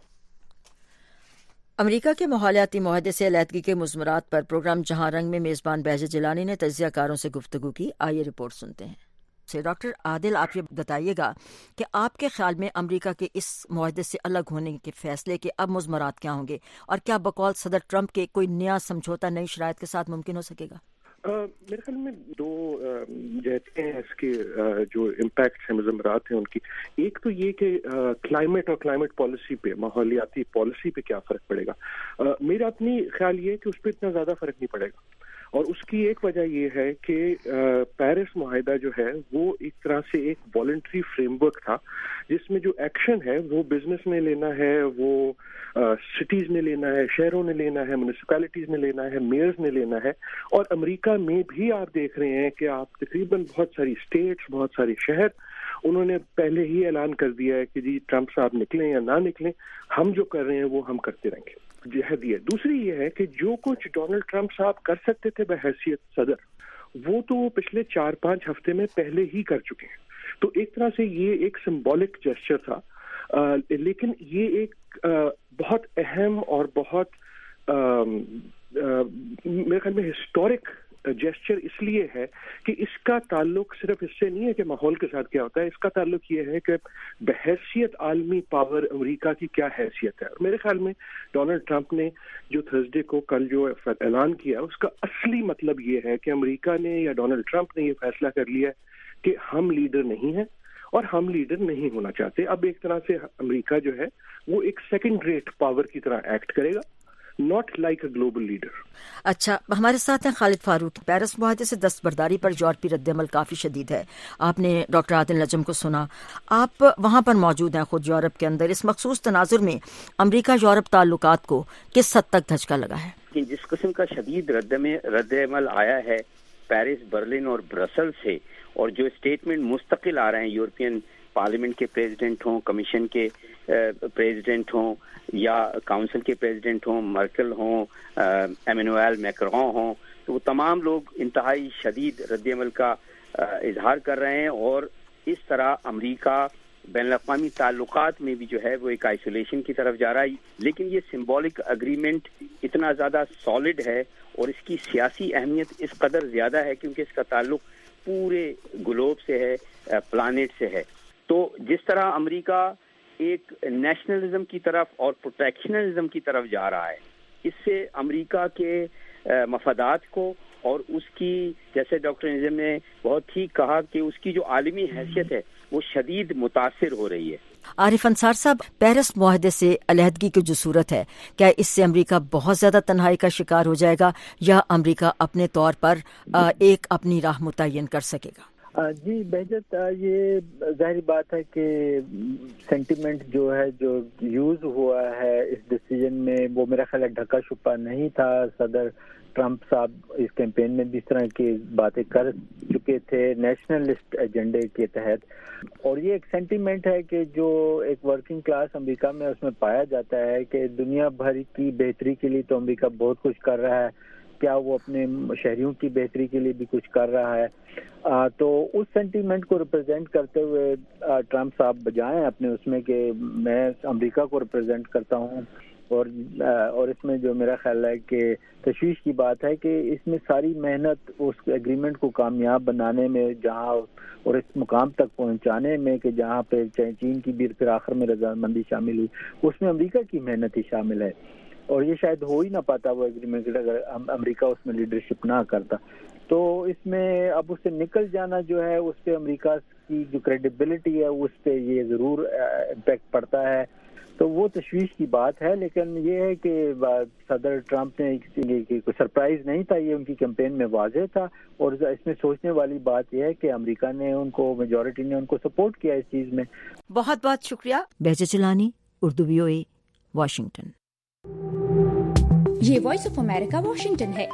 امریکہ کے ماحولیاتی معاہدے سے علیحدگی کے مضمرات پر پروگرام جہاں رنگ میں میزبان بہجت جیلانی نے تجزیہ کاروں سے گفتگو کی. آئیے رپورٹ سنتے ہیں. ڈاکٹر عادل، آپ یہ بتائیے گا کہ آپ کے خیال میں امریکہ کے اس معاہدے سے الگ ہونے کے فیصلے کے اب مضمرات کیا ہوں گے، اور کیا بقول صدر ٹرمپ کے کوئی نیا سمجھوتا نئی شرائط کے ساتھ ممکن ہو سکے گا؟ میرے خیال میں دو جہتیں ہیں اس کے جو امپیکٹس ہیں، مضمرات ہیں ان کی. ایک تو یہ کہ کلائمیٹ اور کلائمیٹ پالیسی پہ، ماحولیاتی پالیسی پہ کیا فرق پڑے گا. میرا اپنی خیال یہ ہے کہ اس پہ اتنا زیادہ فرق نہیں پڑے گا، اور اس کی ایک وجہ یہ ہے کہ پیرس معاہدہ جو ہے وہ ایک طرح سے ایک والنٹری فریم ورک تھا جس میں جو ایکشن ہے وہ بزنس نے لینا ہے، وہ سٹیز نے لینا ہے، شہروں نے لینا ہے، میونسپیلٹیز نے لینا ہے، میئرز نے لینا ہے. اور امریکہ میں بھی آپ دیکھ رہے ہیں کہ آپ تقریباً بہت ساری اسٹیٹس، بہت سارے شہر انہوں نے پہلے ہی اعلان کر دیا ہے کہ جی ٹرمپ صاحب نکلیں یا نہ نکلیں، ہم جو کر رہے ہیں وہ ہم کرتے رہیں گے. جہد یہ دوسری یہ ہے کہ جو کچھ ڈونلڈ ٹرمپ صاحب کر سکتے تھے بحیثیت صدر، وہ تو وہ پچھلے چار پانچ ہفتے میں پہلے ہی کر چکے ہیں. تو ایک طرح سے یہ ایک سمبولک جیسچر تھا، آ, لیکن یہ ایک آ, بہت اہم اور بہت آ, آ, میرے خیال میں ہسٹورک جیسچر اس لیے ہے کہ اس کا تعلق صرف اس سے نہیں ہے کہ ماحول کے ساتھ کیا ہوتا ہے، اس کا تعلق یہ ہے کہ بحیثیت عالمی پاور امریکہ کی کیا حیثیت ہے. اور میرے خیال میں ڈونلڈ ٹرمپ نے جو تھرسڈے کو کل جو اعلان کیا اس کا اصلی مطلب یہ ہے کہ امریکہ نے یا ڈونلڈ ٹرمپ نے یہ فیصلہ کر لیا ہے کہ ہم لیڈر نہیں ہیں اور ہم لیڈر نہیں ہونا چاہتے. اب ایک طرح سے امریکہ جو ہے وہ ایک سیکنڈ ریٹ پاور کی طرح ایکٹ کرے گا، not like a global leader. اچھا، ہمارے ساتھ ہیں خالد فاروق. پیرس معاہدے سے دستبرداری پر یورپی رد عمل کافی شدید ہے. آپ نے ڈاکٹر عادل نجم کو سنا، آپ وہاں پر موجود ہیں خود یورپ کے اندر. اس مخصوص تناظر میں امریکہ یورپ تعلقات کو کس حد تک دھچکا لگا ہے؟ کہ جس قسم کا شدید رد رد عمل آیا ہے پیرس، برلن اور برسل سے، اور جو اسٹیٹمنٹ مستقل آ رہے ہیں یورپین پارلیمنٹ کے پریزیڈنٹ ہوں، کمیشن کے پریزیڈنٹ ہوں یا کاؤنسل کے پریزیڈنٹ ہوں، مرکل ہوں، ایمینوئل میکرون ہوں، تو وہ تمام لوگ انتہائی شدید رد عمل کا اظہار کر رہے ہیں. اور اس طرح امریکہ بین الاقوامی تعلقات میں بھی جو ہے وہ ایک آئسولیشن کی طرف جا رہا ہے. لیکن یہ سمبولک اگریمنٹ اتنا زیادہ سالڈ ہے اور اس کی سیاسی اہمیت اس قدر زیادہ ہے کیونکہ اس کا تعلق پورے گلوب سے ہے، پلانٹ سے ہے. تو جس طرح امریکہ ایک نیشنلزم کی طرف اور پروٹیکشنلزم کی طرف جا رہا ہے، اس سے امریکہ کے مفادات کو اور اس کی، جیسے ڈاکٹر نظم نے بہت ٹھیک کہا کہ اس کی جو عالمی حیثیت ہے وہ شدید متاثر ہو رہی ہے. عارف انصار صاحب، پیرس معاہدے سے علیحدگی کی جو صورت ہے، کیا اس سے امریکہ بہت زیادہ تنہائی کا شکار ہو جائے گا یا امریکہ اپنے طور پر ایک اپنی راہ متعین کر سکے گا؟ جی بہجت، یہ ظاہری بات ہے کہ سینٹیمنٹ جو ہے جو یوز ہوا ہے اس ڈیسیجن میں وہ میرا خیال ہے ڈھکا چھپا نہیں تھا. صدر ٹرمپ صاحب اس کیمپین میں بھی اس طرح کی باتیں کر چکے تھے نیشنلسٹ ایجنڈے کے تحت، اور یہ ایک سینٹیمنٹ ہے کہ جو ایک ورکنگ کلاس امریکہ میں اس میں پایا جاتا ہے کہ دنیا بھر کی بہتری کے لیے تو امریکہ بہت کچھ کر رہا ہے، کیا وہ اپنے شہریوں کی بہتری کے لیے بھی کچھ کر رہا ہے. آ, تو اس سینٹیمنٹ کو ریپرزینٹ کرتے ہوئے آ, ٹرمپ صاحب بجائیں اپنے اس میں کہ میں امریکہ کو ریپرزینٹ کرتا ہوں، اور آ, اور اس میں جو میرا خیال ہے کہ تشویش کی بات ہے کہ اس میں ساری محنت اس ایگریمنٹ کو کامیاب بنانے میں جہاں اور اس مقام تک پہنچانے میں کہ جہاں پہ چین کی بھی پھر آخر میں رضامندی شامل ہوئی، اس میں امریکہ کی محنت ہی شامل ہے. اور یہ شاید ہو ہی نہ پاتا وہ ایگریمنٹ اگر امریکہ اس میں لیڈرشپ نہ کرتا. تو اس میں اب اس سے نکل جانا جو ہے اس پہ امریکہ کی جو کریڈیبلٹی ہے اس پہ یہ ضرور امپیکٹ پڑتا ہے. تو وہ تشویش کی بات ہے. لیکن یہ ہے کہ صدر ٹرمپ نے کوئی سرپرائز نہیں تھا, یہ ان کی کیمپین میں واضح تھا. اور اس میں سوچنے والی بات یہ ہے کہ امریکہ نے ان کو, میجورٹی نے ان کو سپورٹ کیا اس چیز میں. بہت بہت شکریہ. Bahjat Gilani, Urdu V O A, Washington. یہ وائس آف امریکہ واشنگٹن ہے.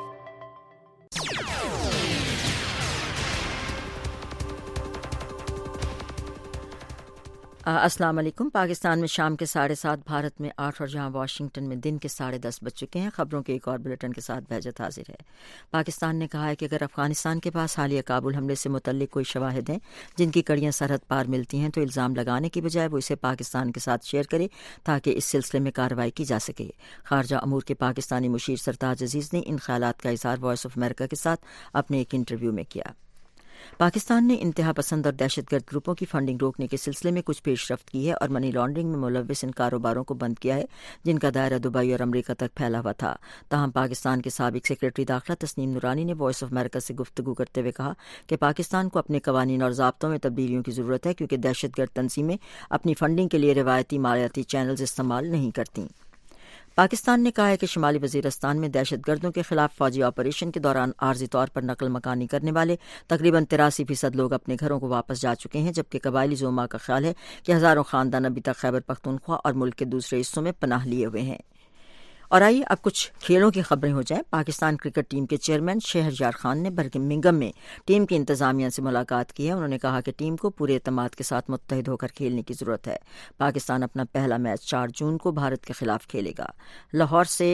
السلام علیکم. پاکستان میں شام کے ساڑھے سات, بھارت میں آٹھ اور جہاں واشنگٹن میں دن کے ساڑھے دس بج چکے ہیں. خبروں کے ایک اور بلیٹن کے ساتھ بہجت حاضر ہے. پاکستان نے کہا ہے کہ اگر افغانستان کے پاس حالیہ کابل حملے سے متعلق کوئی شواہد ہیں جن کی کڑیاں سرحد پار ملتی ہیں تو الزام لگانے کی بجائے وہ اسے پاکستان کے ساتھ شیئر کرے تاکہ اس سلسلے میں کارروائی کی جا سکے. خارجہ امور کے پاکستانی مشیر سرتاج عزیز نے ان خیالات کا اظہار وائس آف امریکہ کے ساتھ اپنے ایک انٹرویو میں کیا. پاکستان نے انتہا پسند اور دہشت گرد گروپوں کی فنڈنگ روکنے کے سلسلے میں کچھ پیش رفت کی ہے اور منی لانڈرنگ میں ملوث ان کاروباروں کو بند کیا ہے جن کا دائرہ دبئی اور امریکہ تک پھیلا ہوا تھا. تاہم پاکستان کے سابق سیکرٹری داخلہ تسنیم نورانی نے وائس آف امریکہ سے گفتگو کرتے ہوئے کہا کہ پاکستان کو اپنے قوانین اور ضابطوں میں تبدیلیوں کی ضرورت ہے کیونکہ دہشت گرد تنظیمیں اپنی فنڈنگ کے لیے روایتی مالیاتی چینلز استعمال نہیں کرتیں. پاکستان نے کہا ہے کہ شمالی وزیرستان میں دہشت گردوں کے خلاف فوجی آپریشن کے دوران عارضی طور پر نقل مکانی کرنے والے تقریباً تراسی فیصد لوگ اپنے گھروں کو واپس جا چکے ہیں, جبکہ قبائلی زعما کا خیال ہے کہ ہزاروں خاندان ابھی تک خیبر پختونخوا اور ملک کے دوسرے حصوں میں پناہ لیے ہوئے ہیں. اور آئیے اب کچھ کھیلوں کی خبریں ہو جائیں. پاکستان کرکٹ ٹیم کے چیئرمین شہریار خان نے برمنگھم میں ٹیم کی انتظامیہ سے ملاقات کی ہے. انہوں نے کہا کہ ٹیم کو پورے اعتماد کے ساتھ متحد ہو کر کھیلنے کی ضرورت ہے. پاکستان اپنا پہلا میچ چار جون کو بھارت کے خلاف کھیلے گا. لاہور سے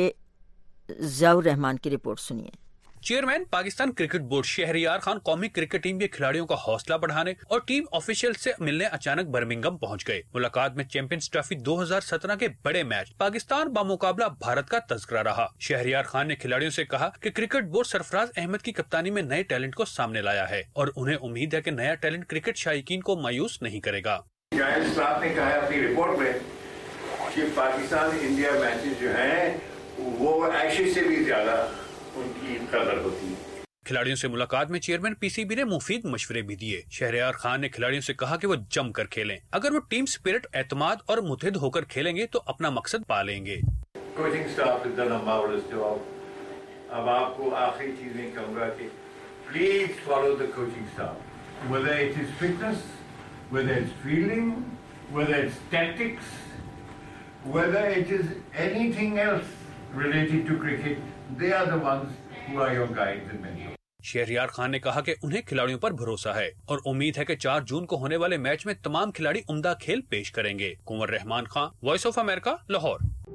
ضیاء الرحمان کی رپورٹ سنیے. Chairman Pakistan cricket board Shaharyar Khan قومی کرکٹ ٹیم کے کھلاڑیوں کا حوصلہ بڑھانے اور ٹیم آفیشیل سے ملنے اچانک برمنگھم پہنچ گئے. ملاقات میں چیمپئنز ٹرافی دو ہزار سترہ کے بڑے میچ پاکستان بمقابلہ بھارت کا تذکرہ رہا. شہریار خان نے کھلاڑیوں سے کہا کہ کرکٹ بورڈ سرفراز احمد کی کپتانی میں نئے ٹیلنٹ کو سامنے لایا ہے اور انہیں امید ہے کہ نیا ٹیلنٹ کرکٹ شائقین کو مایوس نہیں کرے گا. صاحب نے کہا ہے اپنی رپورٹ میں کہ پاکستان انڈیا میچز جو ہیں وہ ایشیا سے بھی زیادہ ان کی قدر ہوتی ہے. کھلاڑیوں سے ملاقات میں چیئرمین پی سی بی نے مفید مشورے بھی دیے. شہریار خان نے کھلاڑیوں سے کہا کہ وہ جم کر کھیلیں. اگر وہ ٹیم سپرٹ, اعتماد اور متحد ہو کر کھیلیں گے تو اپنا مقصد پا لیں گے. کوچنگ سٹاف نے ڈن اے مارولس جاب. اب آپ کو آخری چیزیں کہوں گا کہ please follow the coaching staff, whether it is fitness, whether it's fielding, whether it's tactics, whether it is anything else related to cricket, they are the ones who are your guides and mentors. Shaharyar Khan نے کہا کہ انہیں کھلاڑیوں پر بھروسہ ہے اور امید ہے کہ چار جون کو ہونے والے میچ میں تمام کھلاڑی عمدہ کھیل پیش کریں گے. Kanwar Rahman Khan, voice of America, Lahore.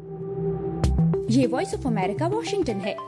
یہ وائس آف امریکہ واشنگٹن ہے.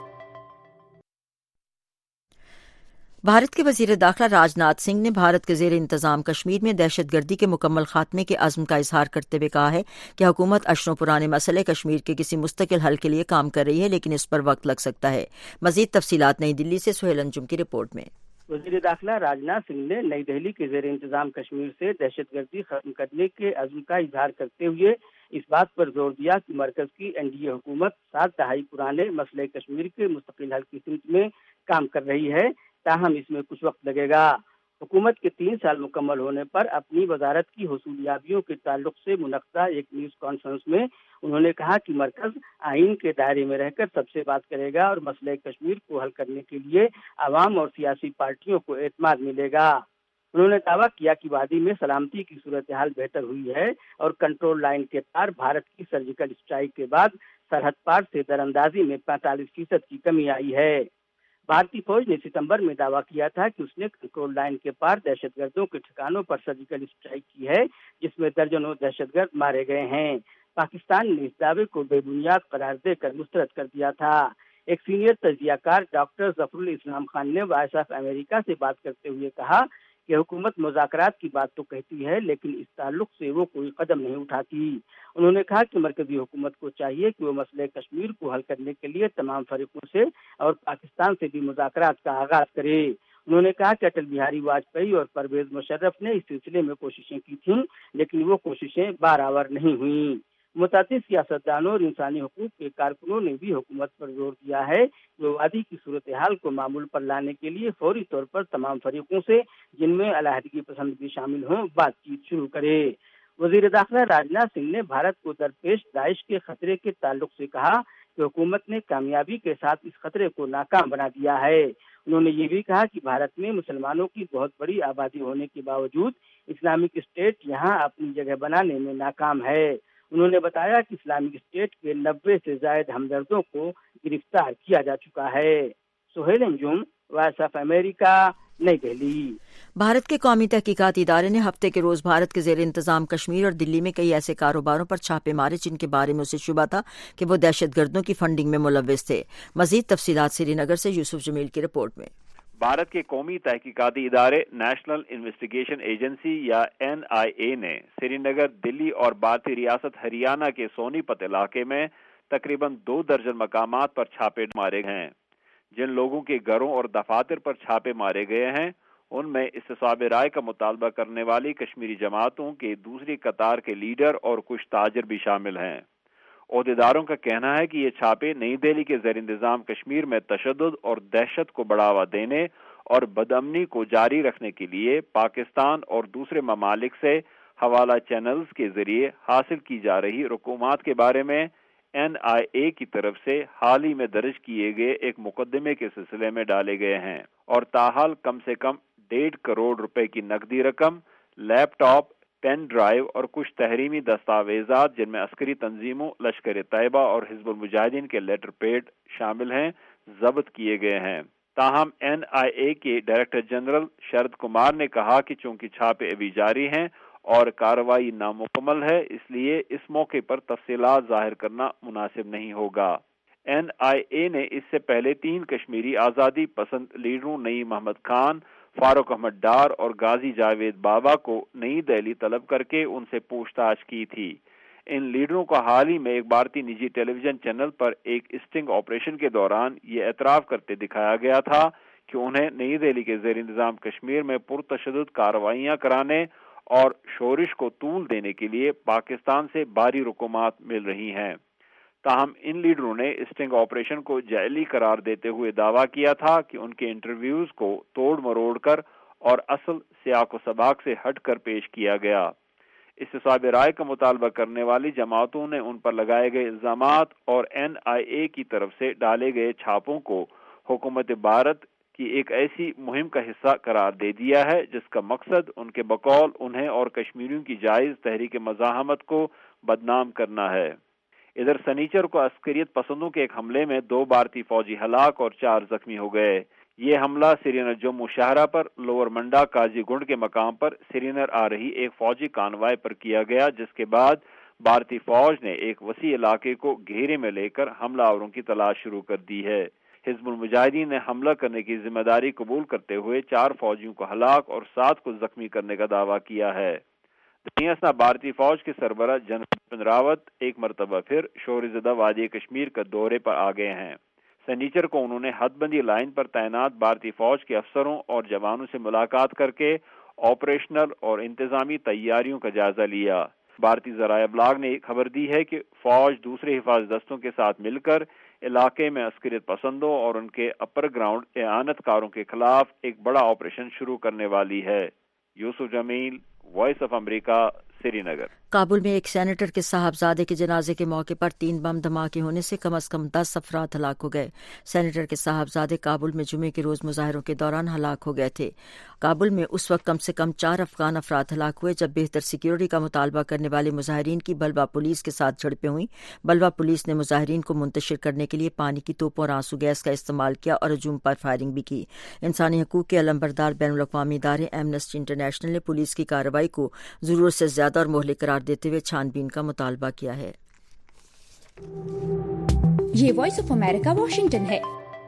بھارت کے وزیر داخلہ راج ناتھ سنگھ نے بھارت کے زیر انتظام کشمیر میں دہشت گردی کے مکمل خاتمے کے عزم کا اظہار کرتے ہوئے کہا ہے کہ حکومت اشروں پرانے مسئلے کشمیر کے کسی مستقل حل کے لیے کام کر رہی ہے لیکن اس پر وقت لگ سکتا ہے. مزید تفصیلات نئی دلی سے سہیل انجم کی رپورٹ میں. وزیر داخلہ راج ناتھ سنگھ نے نئی دہلی کے زیر انتظام کشمیر سے دہشت گردی ختم کرنے کے عزم کا اظہار کرتے ہوئے اس بات پر زور دیا کہ مرکز کی این ڈی اے حکومت سات دہائی پرانے مسئلے کشمیر کے مستقل حل کی سمت میں کام کر رہی ہے, تاہم اس میں کچھ وقت لگے گا. حکومت کے تین سال مکمل ہونے پر اپنی وزارت کی حصولیابیوں کے تعلق سے منعقدہ ایک نیوز کانفرنس میں انہوں نے کہا کہ مرکز آئین کے دائرے میں رہ کر سب سے بات کرے گا اور مسئلہ کشمیر کو حل کرنے کے لیے عوام اور سیاسی پارٹیوں کو اعتماد ملے گا. انہوں نے دعویٰ کیا کہ وادی میں سلامتی کی صورتحال بہتر ہوئی ہے اور کنٹرول لائن کے پار بھارت کی سرجیکل اسٹرائیک کے بعد سرحد پار سے دراندازی میں پینتالیس فیصد کی کمی آئی ہے. بھارتی فوج نے ستمبر میں دعویٰ کیا تھا کہ اس نے کنٹرول لائن کے پار دہشت گردوں کے ٹھکانوں پر سرجیکل اسٹرائیک کی ہے جس میں درجنوں دہشت گرد مارے گئے ہیں. پاکستان نے اس دعوے کو بے بنیاد قرار دے کر مسترد کر دیا تھا. ایک سینئر تجزیہ کار ڈاکٹر ظفر الاسلام خان نے وائس آف امریکہ سے بات کرتے ہوئے کہا کہ حکومت مذاکرات کی بات تو کہتی ہے لیکن اس تعلق سے وہ کوئی قدم نہیں اٹھاتی. انہوں نے کہا کہ مرکزی حکومت کو چاہیے کہ وہ مسئلہ کشمیر کو حل کرنے کے لیے تمام فریقوں سے اور پاکستان سے بھی مذاکرات کا آغاز کرے. انہوں نے کہا کہ اٹل بہاری واجپئی اور پرویز مشرف نے اس سلسلے میں کوششیں کی تھیں لیکن وہ کوششیں بارآور نہیں ہوئیں. متعدد سیاستدانوں اور انسانی حقوق کے کارکنوں نے بھی حکومت پر زور دیا ہے کہ وادی کی صورتحال کو معمول پر لانے کے لیے فوری طور پر تمام فریقوں سے جن میں علیحدگی پسند بھی شامل ہوں بات چیت شروع کرے. وزیر داخلہ راجناتھ سنگھ نے بھارت کو درپیش داعش کے خطرے کے تعلق سے کہا کہ حکومت نے کامیابی کے ساتھ اس خطرے کو ناکام بنا دیا ہے۔ انہوں نے یہ بھی کہا کہ بھارت میں مسلمانوں کی بہت بڑی آبادی ہونے کے باوجود اسلامک اسٹیٹ یہاں اپنی جگہ بنانے میں ناکام ہے۔ انہوں نے بتایا کہ اسلامک اسٹیٹ کے نبے سے زائد ہمدردوں کو گرفتار کیا جا چکا ہے۔ Sohail Anjum, voice of America, Nai Delhi. Bharat کے قومی تحقیقاتی ادارے نے ہفتے کے روز بھارت کے زیر انتظام کشمیر اور دلی میں کئی ایسے کاروباروں پر چھاپے مارے جن کے بارے میں اسے شبہ تھا کہ وہ دہشت گردوں کی فنڈنگ میں ملوث تھے۔ مزید تفصیلات سری نگر سے یوسف جمیل کی رپورٹ میں۔ بھارت کے قومی تحقیقاتی ادارے نیشنل انویسٹیگیشن ایجنسی یا این آئی اے نے سری نگر، دلی اور بھارتی ریاست ہریانہ کے سونی پت علاقے میں تقریباً دو درجن مقامات پر چھاپے مارے ہیں۔ جن لوگوں کے گھروں اور دفاتر پر چھاپے مارے گئے ہیں ان میں استصواب رائے کا مطالبہ کرنے والی کشمیری جماعتوں کے دوسری قطار کے لیڈر اور کچھ تاجر بھی شامل ہیں۔ عہدیداروں کا کہنا ہے کہ یہ چھاپے نئی دہلی کے زیر انتظام کشمیر میں تشدد اور دہشت کو بڑھاوا دینے اور بدامنی کو جاری رکھنے کے لیے پاکستان اور دوسرے ممالک سے حوالہ چینلز کے ذریعے حاصل کی جا رہی رقومات کے بارے میں این آئی اے کی طرف سے حال ہی میں درج کیے گئے ایک مقدمے کے سلسلے میں ڈالے گئے ہیں، اور تاحال کم سے کم ڈیڑھ کروڑ روپے کی نقدی رقم، لیپ ٹاپ، پین ڈرائیو اور کچھ تحریمی دستاویزات جن میں عسکری تنظیموں لشکر طیبہ اور حزب المجاہدین کے لیٹر پیڈ شامل ہیں، ضبط کیے گئے ہیں۔ تاہم این آئی اے کے ڈائریکٹر جنرل شرد کمار نے کہا کہ چونکہ چھاپے ابھی جاری ہیں اور کارروائی نامکمل ہے، اس لیے اس موقع پر تفصیلات ظاہر کرنا مناسب نہیں ہوگا۔ این آئی اے نے اس سے پہلے تین کشمیری آزادی پسند لیڈروں نعیم احمد خان، فاروق احمد ڈار اور غازی جاوید بابا کو نئی دہلی طلب کر کے ان سے پوچھ تاچھ کی تھی۔ ان لیڈروں کو حال ہی میں ایک بھارتی نجی ٹیلی ویژن چینل پر ایک اسٹنگ آپریشن کے دوران یہ اعتراف کرتے دکھایا گیا تھا کہ انہیں نئی دہلی کے زیر انتظام کشمیر میں پرتشدد کارروائیاں کرانے اور شورش کو طول دینے کے لیے پاکستان سے بھاری رقومات مل رہی ہیں۔ تاہم ان لیڈروں نے اسٹنگ آپریشن کو جعلی قرار دیتے ہوئے دعویٰ کیا تھا کہ ان کے انٹرویوز کو توڑ مروڑ کر اور اصل سیاق و سباق سے ہٹ کر پیش کیا گیا۔ استصواب رائے کا مطالبہ کرنے والی جماعتوں نے ان پر لگائے گئے الزامات اور این آئی اے کی طرف سے ڈالے گئے چھاپوں کو حکومت بھارت کی ایک ایسی مہم کا حصہ قرار دے دیا ہے جس کا مقصد ان کے بقول انہیں اور کشمیریوں کی جائز تحریک مزاحمت کو بدنام کرنا ہے۔ ادھر سنیچر کو عسکریت پسندوں کے ایک حملے میں دو بھارتی فوجی ہلاک اور چار زخمی ہو گئے۔ یہ حملہ سری نگر جموں شاہراہ پر لوور منڈا کاجی گنڈ کے مقام پر سری نگر آ رہی ایک فوجی کانوائے پر کیا گیا، جس کے بعد بھارتی فوج نے ایک وسیع علاقے کو گھیرے میں لے کر حملہ آوروں کی تلاش شروع کر دی ہے۔ حزب المجاہدین نے حملہ کرنے کی ذمہ داری قبول کرتے ہوئے چار فوجیوں کو ہلاک اور سات کو زخمی کرنے کا دعویٰ کیا ہے۔ درمیان بھارتی فوج کے سربراہ جنرل بپن راوت ایک مرتبہ پھر شور زدہ وادی کشمیر کا دورے پر آ گئے ہیں۔ سنیچر کو انہوں نے حد بندی لائن پر تعینات بھارتی فوج کے افسروں اور جوانوں سے ملاقات کر کے آپریشنل اور انتظامی تیاریوں کا جائزہ لیا۔ بھارتی ذرائع ابلاغ نے خبر دی ہے کہ فوج دوسرے حفاظت دستوں کے ساتھ مل کر علاقے میں عسکریت پسندوں اور ان کے اپر گراؤنڈ اعانت کاروں کے خلاف ایک بڑا آپریشن شروع کرنے والی ہے۔ Yusuf Jamil, voice of America, Srinagar. Kabul میں ایک سینیٹر کے صاحبزادے کے جنازے کے موقع پر تین بم دھماکے ہونے سے کم از کم دس افراد ہلاک ہو گئے۔ سینیٹر کے صاحبزادے کابل میں جمعے کے روز مظاہروں کے دوران ہلاک ہو گئے تھے۔ کابل میں اس وقت کم سے کم چار افغان افراد ہلاک ہوئے جب بہتر سیکیورٹی کا مطالبہ کرنے والے مظاہرین کی بلوا پولیس کے ساتھ جھڑپیں ہوئیں۔ بلوا پولیس نے مظاہرین کو منتشر کرنے کے لیے پانی کی توپوں اور آنسو گیس کا استعمال کیا اور ہجوم پر فائرنگ بھی کی۔ انسانی حقوق کے علمبردار بین الاقوامی ادارے ایمنسٹی انٹرنیشنل نے پولیس کی کارروائی کو ضرورت سے زیادہ اور مہلک قرار دیتے ہوئے چھان بین کا مطالبہ کیا ہے۔ یہ وائس آف امریکہ واشنگٹن ہے۔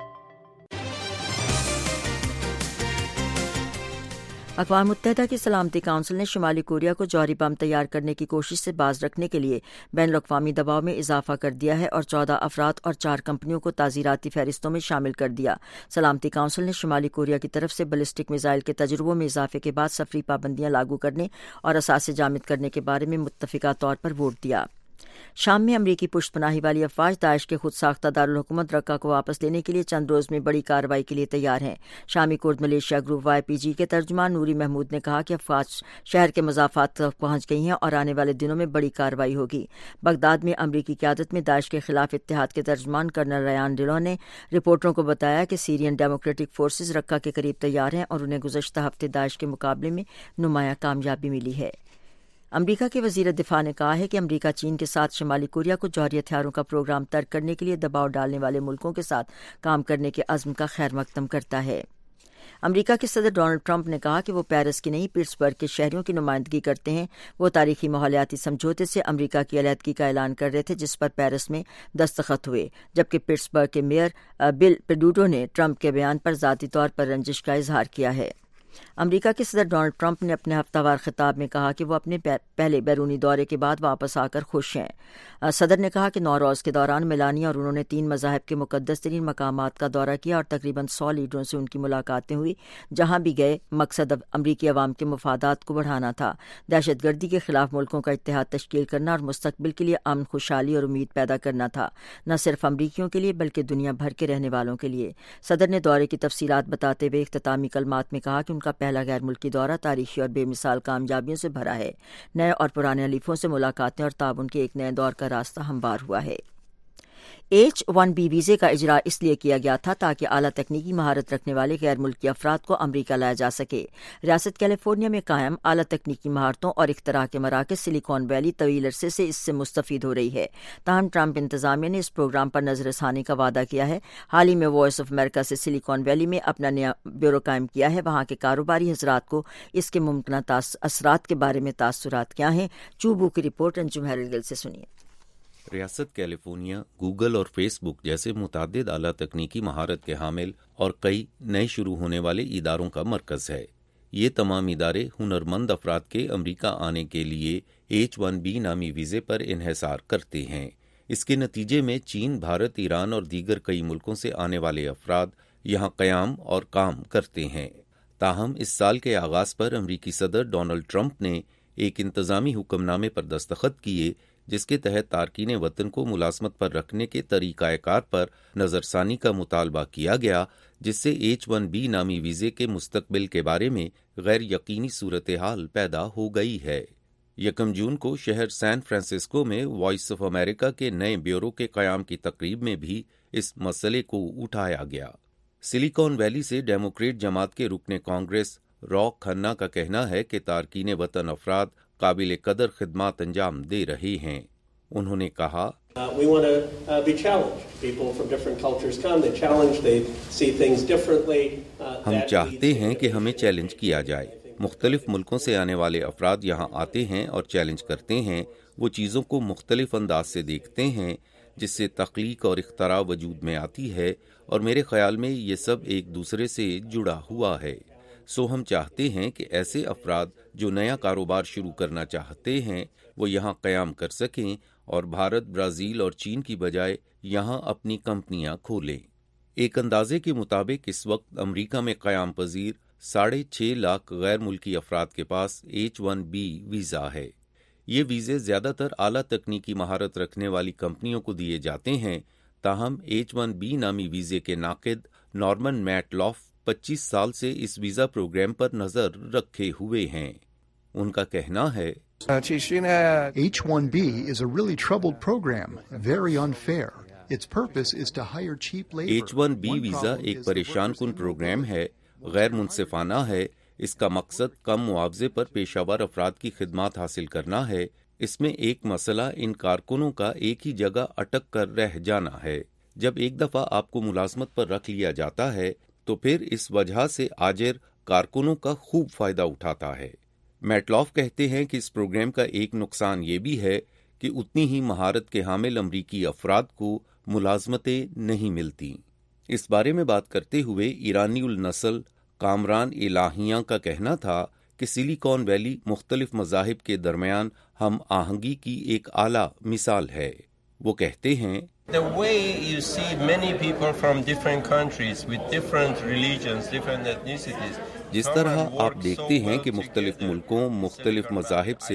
اقوام متحدہ کی سلامتی کونسل نے شمالی کوریا کو جوہری بم تیار کرنے کی کوشش سے باز رکھنے کے لیے بین الاقوامی دباؤ میں اضافہ کر دیا ہے اور چودہ افراد اور چار کمپنیوں کو تعزیراتی فہرستوں میں شامل کر دیا۔ سلامتی کونسل نے شمالی کوریا کی طرف سے بیلسٹک میزائل کے تجربوں میں اضافے کے بعد سفری پابندیاں لاگو کرنے اور اثاثے جامد کرنے کے بارے میں متفقہ طور پر ووٹ دیا۔ शाम में अमरीकी पुष्ट पनाही वाली अफवाज दाइश के खुद साख्ता दारुल-हुकूमत रक्का को वापस लेने के लिए चंद रोज में बड़ी कार्रवाई के लिए तैयार हैं। शामी कुर्द Malaysia group Y P G के तर्जुमान नूरी महमूद ने कहा कि अफवाज शहर के मज़ाफ़ात तक पहुंच गई हैं और आने वाले दिनों में बड़ी कार्रवाई होगी। बगदाद में अमरीकी क़यादत में दाइश के खिलाफ इत्तेहाद के तर्जुमान कर्नल रयान डिलो ने रिपोर्टरों को बताया कि सीरियन डेमोक्रेटिक फोर्सेज रक्का के करीब तैयार हैं और उन्हें गुज़श्ता हफ्ते दाइश के मुकाबले में नुमाया कामयाबी मिली है। अमरीका के वज़ीर दिफा ने कहा है कि अमरीका चीन के साथ शमाली कोरिया को जौहरी हथियारों का प्रोग्राम तर्क करने के लिए दबाव डालने वाले मुल्कों के साथ काम करने के अज़्म का खैर मकदम करता है। अमरीका के सदर डोनाल्ड ट्रंप ने कहा कि वो पेरिस की नहीं पिट्सबर्ग के शहरियों की नुमाइंदगी करते हैं। वो तारीखी माहौलियाती समझौते से अमरीका की अलहदगी का ऐलान कर रहे थे जिस पर पेरिस में दस्तखत हुए, जबकि पिट्सबर्ग के मेयर बिल पेडुटो ने ट्रंप के बयान पर ज़ाती तौर पर रंजिश का इजहार किया है। अमरीका के सदर डोनाल्ड ट्रंप ने अपने हफ्तावार खिताब में कहा कि वो अपने पहले बैरूनी दौरे के बाद वापस आकर खुश हैं। सदर ने कहा कि नौरोज़ के दौरान मेलानिया और उन्होंने तीन मज़ाहिब के मुक़द्दस तरीन मकामात का दौरा किया और तकरीबन सौ लीडरों से उनकी मुलाकातें हुई। जहां भी गए मकसद अमरीकी अवाम के मफादात को बढ़ाना था, दहशत गर्दी के खिलाफ मुल्कों का इत्तेहाद तश्कील करना और मुस्तकबिल के लिए अमन, खुशहाली और उम्मीद पैदा करना था, न सिर्फ अमरीकियों के लिए बल्कि दुनिया भर के रहने वालों के लिए। सदर ने दौरे की तफसीलात बताते हुए इख्तितामी कलमात में कहा कि उनका पहला गैर मुल्की दौरा तारीखी और बेमिसाल कामयाबियों से भरा है। नए और पुराने अलीफों से मुलाकातें और ताउन के एक नए दौर का रास्ता हमवार हुआ है। एच वन बी वीज़े का इजरा इसलिए किया गया था ताकि आला तकनीकी महारत रखने वाले गैर मुल्की अफराद को अमरीका लाया जा सके। रियासत कैलिफोर्निया में कायम आला तकनीकी महारतों और इख्तरा के मराकज़ सिलिकॉन वैली तवील अरसे से इससे मुस्तफ़ीद हो रही है। ताहम ट्रंप इंतजामिया ने इस प्रोग्राम पर नजरसानी का वादा किया है। हाल ही में वॉइस ऑफ अमेरिका से सिलिकॉन वैली में अपना नया ब्यूरो कायम किया है। वहाँ के कारोबारी हजरात को इसके मुमकिन असरात के बारे में तासुरात क्या हैं, चूबू की रिपोर्ट अंजुम हैरिल से सुनिए। रियासत कैलिफोर्निया गूगल और फेसबुक जैसे मुतादिद आला तकनीकी महारत के हामिल और कई नए शुरू होने वाले इदारों का मरकज है। ये तमाम इदारे हुनरमंद अफराद के अमरीका आने के लिए एच वन बी नामी वीज़े पर इन्हिसार करते हैं। इसके नतीजे में चीन, भारत, ईरान और दीगर कई मुल्कों से आने वाले अफराद यहाँ क़याम और काम करते हैं। ताहम इस साल के आगाज़ पर अमरीकी सदर डोनाल्ड ट्रंप ने एक इंतज़ामी हुक्मनामे पर दस्तखत किए जिसके तहत तारकीन वतन को मुलाजमत पर रखने के तरीक़ाकार पर नज़रसानी का मुतालबा किया गया, जिससे एच वन बी नामी वीज़े के मुस्तकबिल के बारे में गैर यकीनी सूरत हाल पैदा हो गई है। यकम जून को शहर सैन फ्रांसिस्को में वॉइस ऑफ अमेरिका के नए ब्यूरो के क़याम की तकरीब में भी इस मसले को उठाया गया। सिलिकॉन वैली से डेमोक्रेट जमात के रुकने कांग्रेस रॉक खन्ना का कहना है कि तारकीन वतन अफराद काबिल कदर खिदमात अंजाम दे रहे हैं। उन्होंने कहा, हम चाहते हैं कि हमें चैलेंज किया जाए। मुख्तलिफ मुल्कों से आने वाले अफराद यहाँ आते हैं और चैलेंज करते हैं। वो चीज़ों को मुख्तलिफ अंदाज से देखते हैं जिससे तख्लीक और इख्तरा वजूद में आती है, और मेरे ख्याल में ये सब एक दूसरे से जुड़ा हुआ है। सो हम चाहते हैं कि ऐसे अफराद जो नया कारोबार शुरू करना चाहते हैं वो यहाँ क़याम कर सकें और भारत, ब्राज़ील और चीन की बजाय यहाँ अपनी कंपनियाँ खोलें। एक अंदाजे के मुताबिक इस वक्त अमरीका में क़याम पजीर साढ़े छः लाख गैर मुल्की अफराद के पास एच वन बी वीज़ा है। ये वीज़े ज़्यादातर आला तकनीकी महारत रखने वाली कंपनियों को दिए जाते हैं। ताहम एच वन बी नामी वीज़े के नाक़िद नॉर्मन मैटलॉफ पच्चीस साल से इस वीज़ा प्रोग्राम पर नज़र रखे हुए हैं। उनका कहना है, H one B is a really troubled program, very unfair. Its purpose is to hire cheap labor. H one B visa एक परेशान कुन प्रोग्राम है, गैर मुनसिफाना है। इसका मकसद कम मुआवजे पर पेशावर अफराद की खिदमात हासिल करना है। इसमें एक मसला इन कारकुनों का एक ही जगह अटक कर रह जाना है। जब एक दफ़ा आपको मुलाजमत पर रख लिया जाता है तो फिर इस वजह से आजिर कारकुनों का खूब फायदा उठाता है। मैटलॉफ कहते हैं कि इस प्रोग्राम का एक नुकसान ये भी है कि उतनी ही महारत के हामिल अमरीकी अफराद को मुलाजमतें नहीं मिलती। इस बारे में बात करते हुए ईरानी उल नस्ल कामरान इलाहियां का कहना था कि सिलिकॉन वैली मुख्तलिफ मज़ाहिब के दरमियान हम आहंगी की एक आला मिसाल है। वो कहते हैं, The way you see many people from different countries with different religions, different ethnicities. जिस तरह आप देखते हैं कि मुख्तलिफ मुल्कों, मुख्तलिफ मज़ाहिब से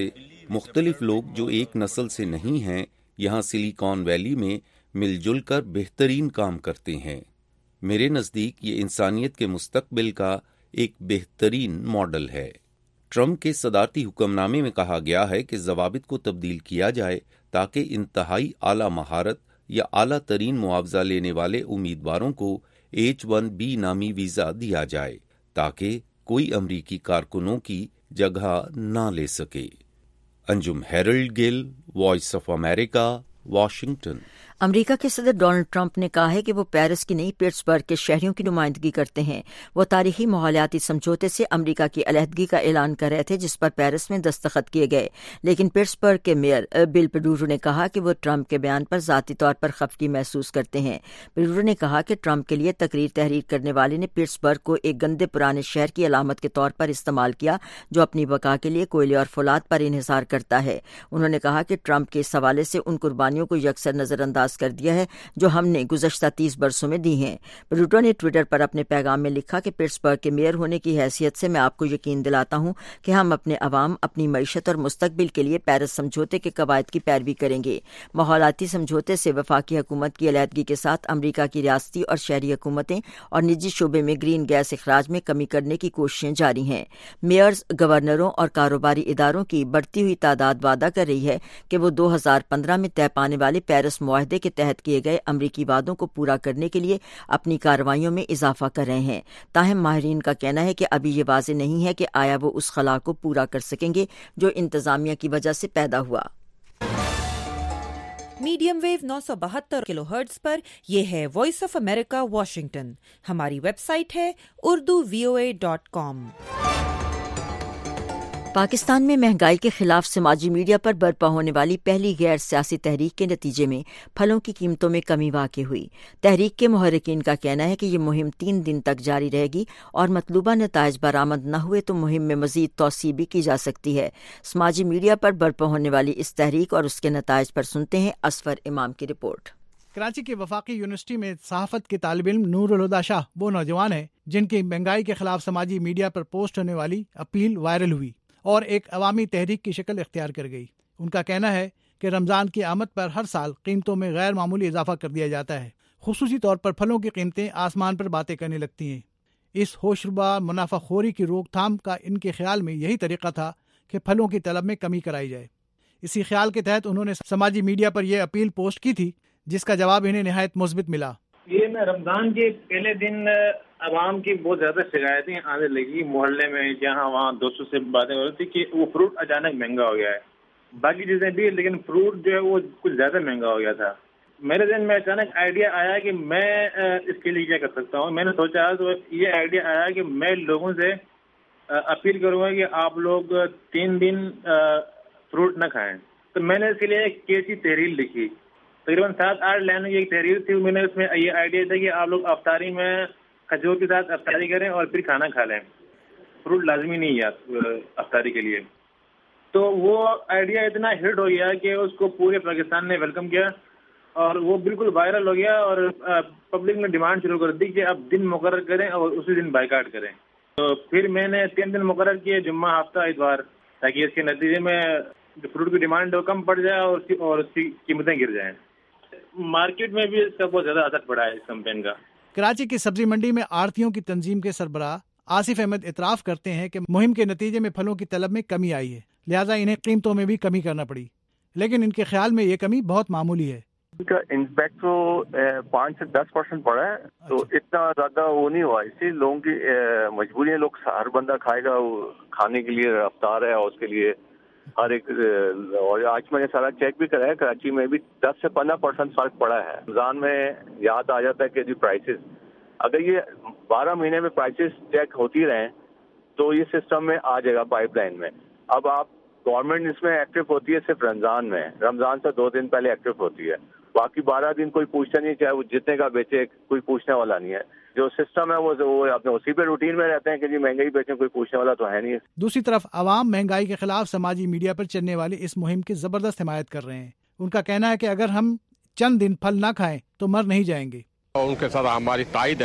مختلف لوگ جو ایک نسل سے نہیں ہیں یہاں سلیکان ویلی میں مل جل کر بہترین کام کرتے ہیں۔ میرے نزدیک یہ انسانیت کے مستقبل کا ایک بہترین ماڈل ہے۔ ٹرمپ کے صدارتی حکم نامے میں کہا گیا ہے کہ ضوابط کو تبدیل کیا جائے تاکہ انتہائی اعلیٰ مہارت یا اعلیٰ ترین معاوضہ لینے والے امیدواروں کو ایچ ون بی نامی ویزا دیا جائے تاکہ کوئی امریکی کارکنوں کی جگہ نہ لے سکے۔ Anjum Harold Gill, voice of America, Washington. امریکہ کے صدر ڈونلڈ ٹرمپ نے کہا ہے کہ وہ پیرس کی نئی پٹسبرگ کے شہریوں کی نمائندگی کرتے ہیں۔ وہ تاریخی ماحولیاتی سمجھوتے سے امریکہ کی علیحدگی کا اعلان کر رہے تھے جس پر پیرس میں دستخط کیے گئے، لیکن پٹسبرگ کے میئر بل پیڈورو نے کہا کہ وہ ٹرمپ کے بیان پر ذاتی طور پر خفگی محسوس کرتے ہیں۔ پیڈورو نے کہا کہ ٹرمپ کے لیے تقریر تحریر کرنے والے نے پٹسبرگ کو ایک گندے پرانے شہر کی علامت کے طور پر استعمال کیا جو اپنی بقا کے لیے کوئلے اور فولاد پر انحصار کرتا ہے۔ انہوں نے کہا کہ ٹرمپ کے اس حوالے سے ان قربانیوں کو یکسر نظر انداز کر دیا ہے جو ہم نے گزشتہ تیس برسوں میں دی ہیں۔ پیڈورو نے ٹویٹر پر اپنے پیغام میں لکھا کہ پٹسبرگ کے میئر ہونے کی حیثیت سے میں آپ کو یقین دلاتا ہوں کہ ہم اپنے عوام، اپنی معیشت اور مستقبل کے لیے پیرس سمجھوتے کے قواعد کی پیروی کریں گے۔ ماحولیاتی سمجھوتے سے وفاقی حکومت کی علیحدگی کے ساتھ امریکہ کی ریاستی اور شہری حکومتیں اور نجی شعبے میں گرین گیس اخراج میں کمی کرنے کی کوششیں جاری ہیں۔ میئرز، گورنروں اور کاروباری اداروں کی بڑھتی ہوئی تعداد وعدہ کر رہی ہے کہ وہ دو ہزار پندرہ میں طے پانے والے پیرس معاہدے کے تحت کیے گئے امریکی وعدوں کو پورا کرنے کے لیے اپنی کارروائیوں میں اضافہ کر رہے ہیں۔ تاہم ماہرین کا کہنا ہے کہ ابھی یہ واضح نہیں ہے کہ آیا وہ اس خلا کو پورا کر سکیں گے جو انتظامیہ کی وجہ سے پیدا ہوا۔ میڈیم ویو نو سو بہتر کلو ہرٹز پر یہ ہے وائس آف امریکہ واشنگٹن۔ ہماری ویب سائٹ ہے Urdu V O A dot com. Pakistan میں مہنگائی کے خلاف سماجی میڈیا پر برپا ہونے والی پہلی غیر سیاسی تحریک کے نتیجے میں پھلوں کی قیمتوں میں کمی واقع ہوئی۔ تحریک کے محرکین کا کہنا ہے کہ یہ مہم تین دن تک جاری رہے گی اور مطلوبہ نتائج برآمد نہ ہوئے تو مہم میں مزید توسیع بھی کی جا سکتی ہے۔ سماجی میڈیا پر برپا ہونے والی اس تحریک اور اس کے نتائج پر سنتے ہیں اسفر امام کی رپورٹ۔ کراچی کے وفاقی یونیورسٹی میں صحافت کے طالب علم نور الہدیٰ شاہ وہ نوجوان ہیں جن کی مہنگائی کے خلاف سماجی میڈیا پر پوسٹ ہونے والی اپیل وائرل ہوئی اور ایک عوامی تحریک کی شکل اختیار کر گئی۔ ان کا کہنا ہے کہ رمضان کی آمد پر ہر سال قیمتوں میں غیر معمولی اضافہ کر دیا جاتا ہے، خصوصی طور پر پھلوں کی قیمتیں آسمان پر باتیں کرنے لگتی ہیں۔ اس ہوشربا منافع خوری کی روک تھام کا ان کے خیال میں یہی طریقہ تھا کہ پھلوں کی طلب میں کمی کرائی جائے۔ اسی خیال کے تحت انہوں نے سماجی میڈیا پر یہ اپیل پوسٹ کی تھی جس کا جواب انہیں نہایت مثبت ملا۔ یہ نا رمضان کے پہلے دن عوام کی بہت زیادہ شکایتیں آنے لگی محلے میں، جہاں وہاں دوستوں سے باتیں ہو رہی تھی کہ وہ فروٹ اچانک مہنگا ہو گیا ہے۔ باقی چیزیں بھی لیکن فروٹ جو ہے وہ کچھ زیادہ مہنگا ہو گیا تھا۔ میرے ذہن میں اچانک آئیڈیا آیا کہ میں اس کے لیے کیا کر سکتا ہوں۔ میں نے سوچا تو یہ آئیڈیا آیا کہ میں لوگوں سے اپیل کروں گا کہ آپ لوگ تین دن فروٹ نہ کھائیں۔ تو میں نے اس کے لیے ایک کیسی تحریر لکھی، تقریباً سات آٹھ لائنوں کی ایک تحریر تھی۔ میں نے اس میں یہ آئیڈیا تھا کہ آپ لوگ افطاری میں کھجور کے ساتھ افطاری کریں اور پھر کھانا کھا لیں، فروٹ لازمی نہیں ہے افطاری کے لیے۔ تو وہ آئیڈیا اتنا ہٹ ہو گیا کہ اس کو پورے پاکستان نے ویلکم کیا اور وہ بالکل وائرل ہو گیا اور پبلک نے ڈیمانڈ شروع کر دی کہ اب دن مقرر کریں اور اسی دن بائیکاٹ کریں۔ تو پھر میں نے تین دن مقرر کیے، جمعہ، ہفتہ، اتوار، تاکہ اس کے نتیجے میں جو فروٹ کی ڈیمانڈ ہے وہ کم پڑ جائے اور اس کی قیمتیں گر جائیں۔ مارکیٹ میں بھی اس کا بہت زیادہ اثر پڑا ہے اس کمپین کا۔ کراچی کی سبزی منڈی میں آڑھتیوں کی تنظیم کے سربراہ آصف احمد اعتراف کرتے ہیں کہ مہم کے نتیجے میں پھلوں کی طلب میں کمی آئی ہے، لہٰذا انہیں قیمتوں میں بھی کمی کرنا پڑی، لیکن ان کے خیال میں یہ کمی بہت معمولی ہے۔ ان کا امپیکٹ تو پانچ سے دس پرسینٹ پڑا ہے، تو اتنا زیادہ وہ نہیں ہوا۔ اس سے لوگوں کی مجبوری ہے، لوگ ہر بندہ کھائے گا، وہ کھانے کے لیے افطار ہے اور اس کے لیے ہر ایک، اور آج میں نے سارا چیک بھی کرا ہے، کراچی میں بھی دس سے پندرہ پرسینٹ فرق پڑا ہے۔ رمضان میں یاد آ جاتا ہے کہ جو پرائسز، اگر یہ بارہ مہینے میں پرائسز چیک ہوتی رہیں تو یہ سسٹم میں آ جائے گا پائپ لائن میں۔ اب آپ گورنمنٹ اس میں ایکٹیو ہوتی ہے صرف رمضان میں، رمضان سے دو دن پہلے ایکٹیو ہوتی ہے، باقی بارہ دن کوئی پوچھتا نہیں، چاہے وہ جتنے کا بیچے کوئی پوچھنے والا نہیں ہے۔ جو سسٹم ہے وہ اپنے اسی پہ روٹین میں رہتے ہیں کہ جی مہنگائی بیچیں، کوئی پوچھنے والا تو ہے نہیں۔ دوسری طرف عوام مہنگائی کے خلاف سماجی میڈیا پر چلنے والی اس مہم کی زبردست حمایت کر رہے ہیں۔ ان کا کہنا ہے کہ اگر ہم چند دن پھل نہ کھائیں تو مر نہیں جائیں گے۔ ان کے ساتھ ہماری تائید ہے کہ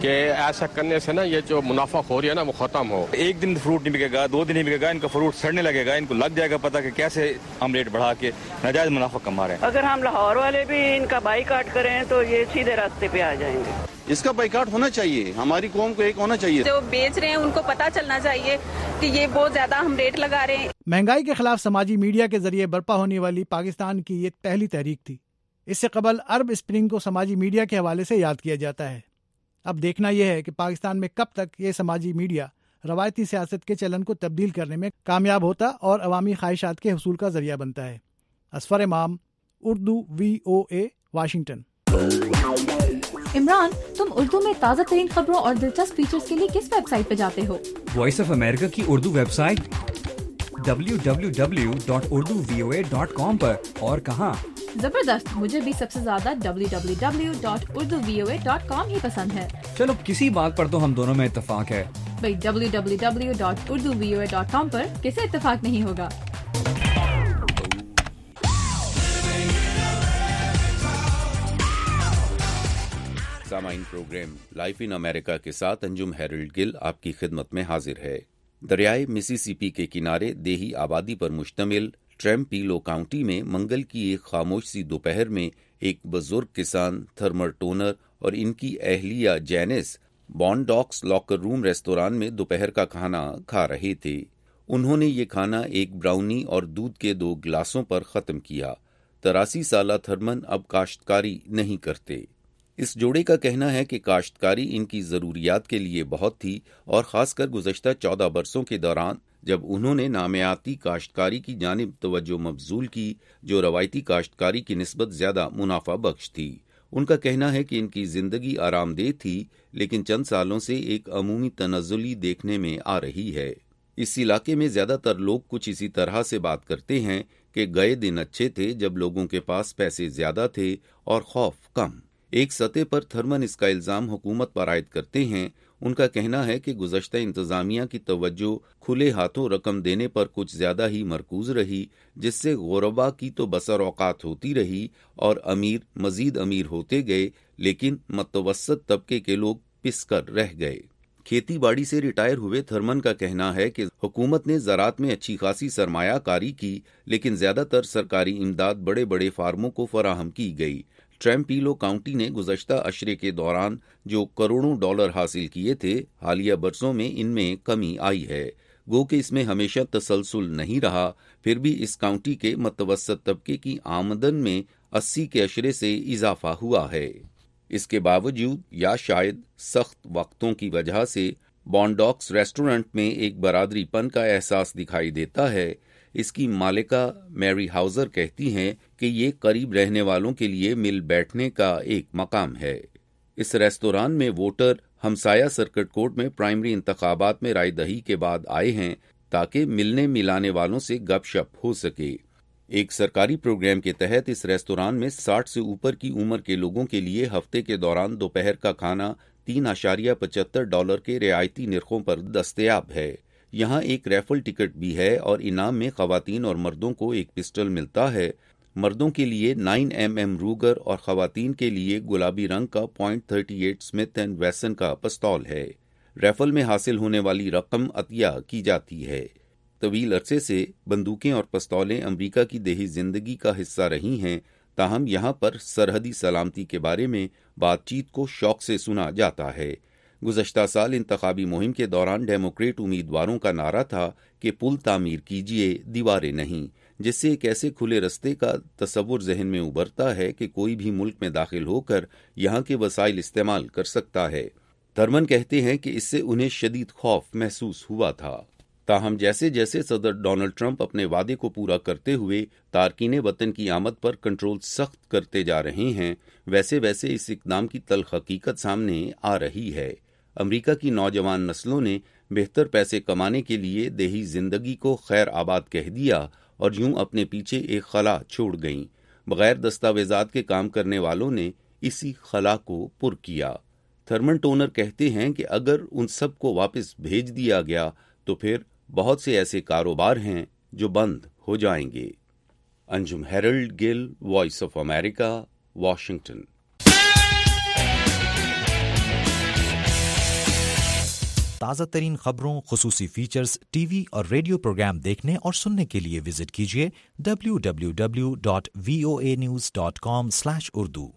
کہ ایسا کرنے سے نا یہ جو منافع خوری ہے نا وہ ختم ہو. ایک دن فروٹ نہیں بکے گا, دو دن نہیں بکے گا, ان کا فروٹ سڑنے لگے گا, ان کو لگ جائے گا پتہ کہ کیسے ہم ریٹ بڑھا کے ناجائز منافع کما رہے ہیں. اگر ہم لاہور والے بھی ان کا بائیکاٹ کریں تو یہ سیدھے راستے پہ آ جائیں گے. اس کا بائیکاٹ ہونا چاہیے, ہماری قوم کو ایک ہونا چاہیے. جو بیچ رہے ہیں ان کو پتہ چلنا چاہیے کہ یہ بہت زیادہ ہم ریٹ لگا رہے ہیں. مہنگائی کے خلاف سماجی میڈیا کے ذریعے برپا ہونے والی پاکستان کی یہ پہلی تحریک تھی. اس سے قبل عرب اسپرنگ کو سماجی میڈیا کے حوالے سے یاد کیا جاتا ہے. اب دیکھنا یہ ہے کہ پاکستان میں کب تک یہ سماجی میڈیا روایتی سیاست کے چلن کو تبدیل کرنے میں کامیاب ہوتا اور عوامی خواہشات کے حصول کا ذریعہ بنتا ہے. Asfar Imam, Urdu V O A, Washington. Imran, تم اردو میں تازہ ترین خبروں اور دلچسپ فیچرز کے لیے کس ویب سائٹ پہ جاتے ہو؟ وائس آف امریکہ کی Urdu web site W W W dot Urdu V O A dot com پر. اور کہاں؟ زبردست, مجھے بھی سب سے زیادہ W W W dot Urdu V O A dot com ہی پسند ہے. چلو کسی بات پر تو ہم دونوں میں اتفاق ہے. بھائی W W W dot Urdu V O A dot com پر کسے اتفاق نہیں ہوگا. سامعین, پروگرام لائف ان امریکہ کے ساتھ انجم ہیرلڈ گل آپ کی خدمت میں حاضر ہے. دریائے مسیسیپی کے کنارے دیہی آبادی پر مشتمل ٹریمپیلو کاؤنٹی میں منگل کی ایک خاموش سی دوپہر میں ایک بزرگ کسان تھرمر ٹونر اور ان کی اہلیہ جینس بونڈاکس لاکر روم ریستوران میں دوپہر کا کھانا کھا رہے تھے. انہوں نے یہ کھانا ایک براؤنی اور دودھ کے دو گلاسوں پر ختم کیا. تراسی سالہ تھرمن اب کاشتکاری نہیں کرتے. اس جوڑے کا کہنا ہے کہ کاشتکاری ان کی ضروریات کے لیے بہت تھی, اور خاص کر گزشتہ چودہ برسوں کے دوران جب انہوں نے نامیاتی کاشتکاری کی جانب توجہ مبذول کی جو روایتی کاشتکاری کی نسبت زیادہ منافع بخش تھی. ان کا کہنا ہے کہ ان کی زندگی آرام دہ تھی, لیکن چند سالوں سے ایک عمومی تنزلی دیکھنے میں آ رہی ہے. اس علاقے میں زیادہ تر لوگ کچھ اسی طرح سے بات کرتے ہیں کہ گئے دن اچھے تھے جب لوگوں کے پاس پیسے زیادہ تھے اور خوف کم. ایک سطح پر تھرمن اس کا الزام حکومت پر عائد کرتے ہیں. ان کا کہنا ہے کہ گزشتہ انتظامیہ کی توجہ کھلے ہاتھوں رقم دینے پر کچھ زیادہ ہی مرکوز رہی, جس سے غربا کی تو بسر اوقات ہوتی رہی اور امیر مزید امیر ہوتے گئے, لیکن متوسط طبقے کے لوگ پس کر رہ گئے. کھیتی باڑی سے ریٹائر ہوئے تھرمن کا کہنا ہے کہ حکومت نے زراعت میں اچھی خاصی سرمایہ کاری کی, لیکن زیادہ تر سرکاری امداد بڑے بڑے فارموں کو فراہم کی گئی. ٹریمپیلو کاؤنٹی نے گزشتہ عشرے کے دوران جو کروڑوں ڈالر حاصل کیے تھے, حالیہ برسوں میں ان میں کمی آئی ہے. گو کہ اس میں ہمیشہ تسلسل نہیں رہا, پھر بھی اس کاؤنٹی کے متوسط طبقے کی آمدن میں اسی کے عشرے سے اضافہ ہوا ہے. اس کے باوجود یا شاید سخت وقتوں کی وجہ سے بونڈاکس ریسٹورنٹ میں ایک برادری پن کا احساس دکھائی دیتا ہے. اس کی مالکہ میری ہاؤزر کہتی ہیں کہ یہ قریب رہنے والوں کے لیے مل بیٹھنے کا ایک مقام ہے. اس ریستوران میں ووٹر ہمسایہ سرکٹ کورٹ میں پرائمری انتخابات میں رائے دہی کے بعد آئے ہیں تاکہ ملنے ملانے والوں سے گپ شپ ہو سکے. ایک سرکاری پروگرام کے تحت اس ریستوران میں ساٹھ سے اوپر کی عمر کے لوگوں کے لیے ہفتے کے دوران دوپہر کا کھانا تین اشاریہ پچہتر ڈالر کے رعایتی نرخوں پر دستیاب ہے. یہاں ایک ریفل ٹکٹ بھی ہے اور انعام میں خواتین اور مردوں کو ایک پسٹل ملتا ہے. مردوں کے لیے نائن ایم ایم روگر اور خواتین کے لیے گلابی رنگ کا point thirty eight Smith and Wesson کا پستول ہے. ریفل میں حاصل ہونے والی رقم عطیہ کی جاتی ہے. طویل عرصے سے بندوقیں اور پستولیں امریکہ کی دیہی زندگی کا حصہ رہی ہیں, تاہم یہاں پر سرحدی سلامتی کے بارے میں بات چیت کو شوق سے سنا جاتا ہے. گزشتہ سال انتخابی مہم کے دوران ڈیموکریٹ امیدواروں کا نعرہ تھا کہ پل تعمیر کیجیے, دیواریں نہیں, جس سے ایک ایسے کھلے رستے کا تصور ذہن میں ابھرتا ہے کہ کوئی بھی ملک میں داخل ہو کر یہاں کے وسائل استعمال کر سکتا ہے. تھرمن کہتے ہیں کہ اس سے انہیں شدید خوف محسوس ہوا تھا. تاہم جیسے جیسے صدر ڈونلڈ ٹرمپ اپنے وعدے کو پورا کرتے ہوئے تارکین وطن کی آمد پر کنٹرول سخت کرتے جا رہے ہیں, ویسے ویسے اس اقدام کی تلخ حقیقت سامنے آ رہی ہے. امریکہ کی نوجوان نسلوں نے بہتر پیسے کمانے کے لیے دیہی زندگی کو خیر آباد کہہ دیا اور یوں اپنے پیچھے ایک خلا چھوڑ گئیں. بغیر دستاویزات کے کام کرنے والوں نے اسی خلا کو پر کیا. تھرمن ٹونر کہتے ہیں کہ اگر ان سب کو واپس بھیج دیا گیا تو پھر بہت سے ایسے کاروبار ہیں جو بند ہو جائیں گے. Anjum Harold Gill, voice of America, Washington. تازہ ترین خبروں، خصوصی فیچرز، ٹی وی اور ریڈیو پروگرام دیکھنے اور سننے کے لیے وزٹ کیجیے W W W dot V O A news dot com slash Urdu.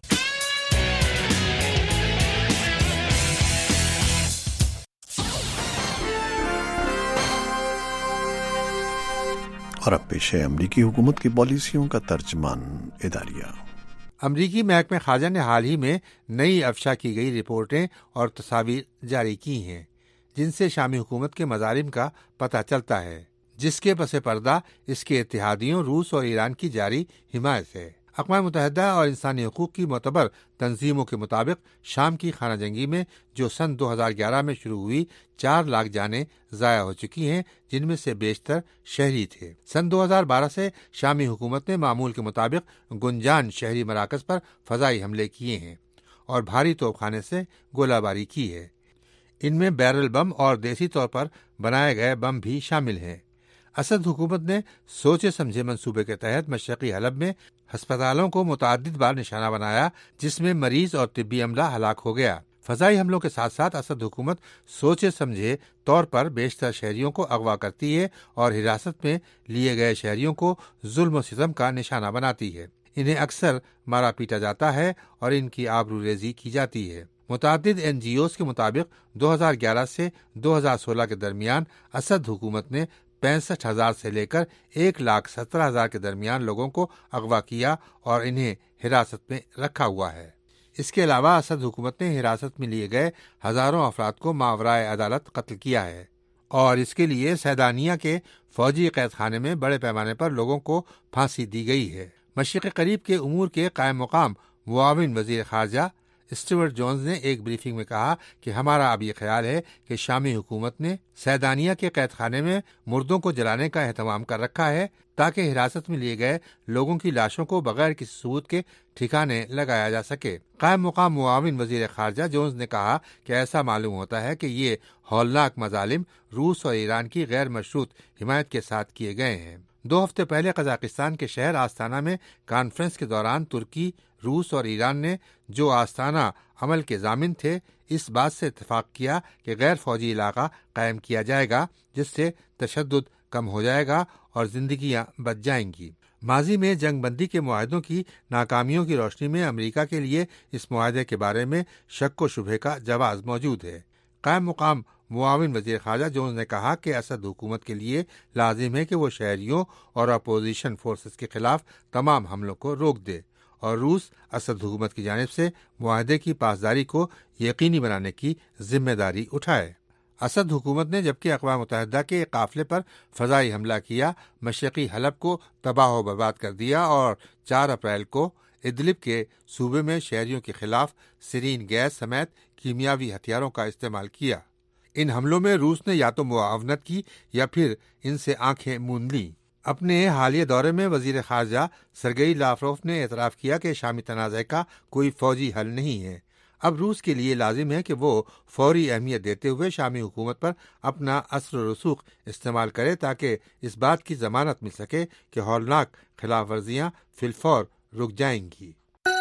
اور اب پیش ہے امریکی حکومت کی پالیسیوں کا ترجمان اداریہ۔ امریکی محکمہ خارجہ نے حال ہی میں نئی افشا کی گئی رپورٹیں اور تصاویر جاری کی ہیں جن سے شامی حکومت کے مظالم کا پتہ چلتا ہے، جس کے پس پردہ اس کے اتحادیوں روس اور ایران کی جاری حمایت ہے۔ اقوام متحدہ اور انسانی حقوق کی معتبر تنظیموں کے مطابق شام کی خانہ جنگی میں جو سن دو ہزار گیارہ میں شروع ہوئی چار لاکھ جانیں ضائع ہو چکی ہیں، جن میں سے بیشتر شہری تھے۔ سن دو ہزار بارہ سے شامی حکومت نے معمول کے مطابق گنجان شہری مراکز پر فضائی حملے کیے ہیں اور بھاری توپ خانے سے گولہ باری کی ہے۔ ان میں بیرل بم اور دیسی طور پر بنائے گئے بم بھی شامل ہیں۔ اسد حکومت نے سوچے سمجھے منصوبے کے تحت مشرقی حلب میں ہسپتالوں کو متعدد بار نشانہ بنایا، جس میں مریض اور طبی عملہ ہلاک ہو گیا۔ فضائی حملوں کے ساتھ ساتھ اسد حکومت سوچے سمجھے طور پر بیشتر شہریوں کو اغوا کرتی ہے اور حراست میں لیے گئے شہریوں کو ظلم و ستم کا نشانہ بناتی ہے۔ انہیں اکثر مارا پیٹا جاتا ہے اور ان کی آبرو ریزی کی جاتی ہے۔ متعدد این جی اوز کے مطابق دو ہزار گیارہ سے دو ہزار سولہ کے درمیان اسد حکومت نے پینسٹھ ہزار سے لے کر ایک لاکھ سترہ ہزار کے درمیان لوگوں کو اغوا کیا اور انہیں حراست میں رکھا ہوا ہے۔ اس کے علاوہ اسد حکومت نے حراست میں لیے گئے ہزاروں افراد کو ماورائے عدالت قتل کیا ہے اور اس کے لیے سیدانیہ کے فوجی قید خانے میں بڑے پیمانے پر لوگوں کو پھانسی دی گئی ہے۔ مشرق قریب کے امور کے قائم مقام معاون وزیر خارجہ اسٹیورٹ جونز نے ایک بریفنگ میں کہا کہ ہمارا اب یہ خیال ہے کہ شامی حکومت نے سیدانیہ کے قید خانے میں مردوں کو جلانے کا اہتمام کر رکھا ہے تاکہ حراست میں لیے گئے لوگوں کی لاشوں کو بغیر کسی ثبوت کے ٹھکانے لگایا جا سکے۔ قائم مقام معاون وزیر خارجہ جونز نے کہا کہ ایسا معلوم ہوتا ہے کہ یہ ہولناک مظالم روس اور ایران کی غیر مشروط حمایت کے ساتھ کیے گئے ہیں۔ دو ہفتے پہلے قزاقستان کے شہر آستانہ میں کانفرنس کے دوران ترکی، روس اور ایران نے جو آستانہ عمل کے ضامن تھے، اس بات سے اتفاق کیا کہ غیر فوجی علاقہ قائم کیا جائے گا جس سے تشدد کم ہو جائے گا اور زندگیاں بچ جائیں گی۔ ماضی میں جنگ بندی کے معاہدوں کی ناکامیوں کی روشنی میں امریکہ کے لیے اس معاہدے کے بارے میں شک و شبہ کا جواز موجود ہے۔ قائم مقام معاون وزیر خارجہ جونز نے کہا کہ اسد حکومت کے لیے لازم ہے کہ وہ شہریوں اور اپوزیشن فورسز کے خلاف تمام حملوں کو روک دے اور روس اسد حکومت کی جانب سے معاہدے کی پاسداری کو یقینی بنانے کی ذمہ داری اٹھائے۔ اسد حکومت نے جبکہ اقوام متحدہ کے قافلے پر فضائی حملہ کیا، مشرقی حلب کو تباہ و برباد کر دیا اور چار اپریل کو ادلب کے صوبے میں شہریوں کے خلاف سرین گیس سمیت کیمیاوی ہتھیاروں کا استعمال کیا۔ ان حملوں میں روس نے یا تو معاونت کی یا پھر ان سے آنکھیں موند لیں۔ اپنے حالیہ دورے میں وزیر خارجہ سرگئی لاوروف نے اعتراف کیا کہ شامی تنازع کا کوئی فوجی حل نہیں ہے۔ اب روس کے لیے لازم ہے کہ وہ فوری اہمیت دیتے ہوئے شامی حکومت پر اپنا اثر و رسوخ استعمال کرے تاکہ اس بات کی ضمانت مل سکے کہ ہولناک خلاف ورزیاں فی الفور رک جائیں گی۔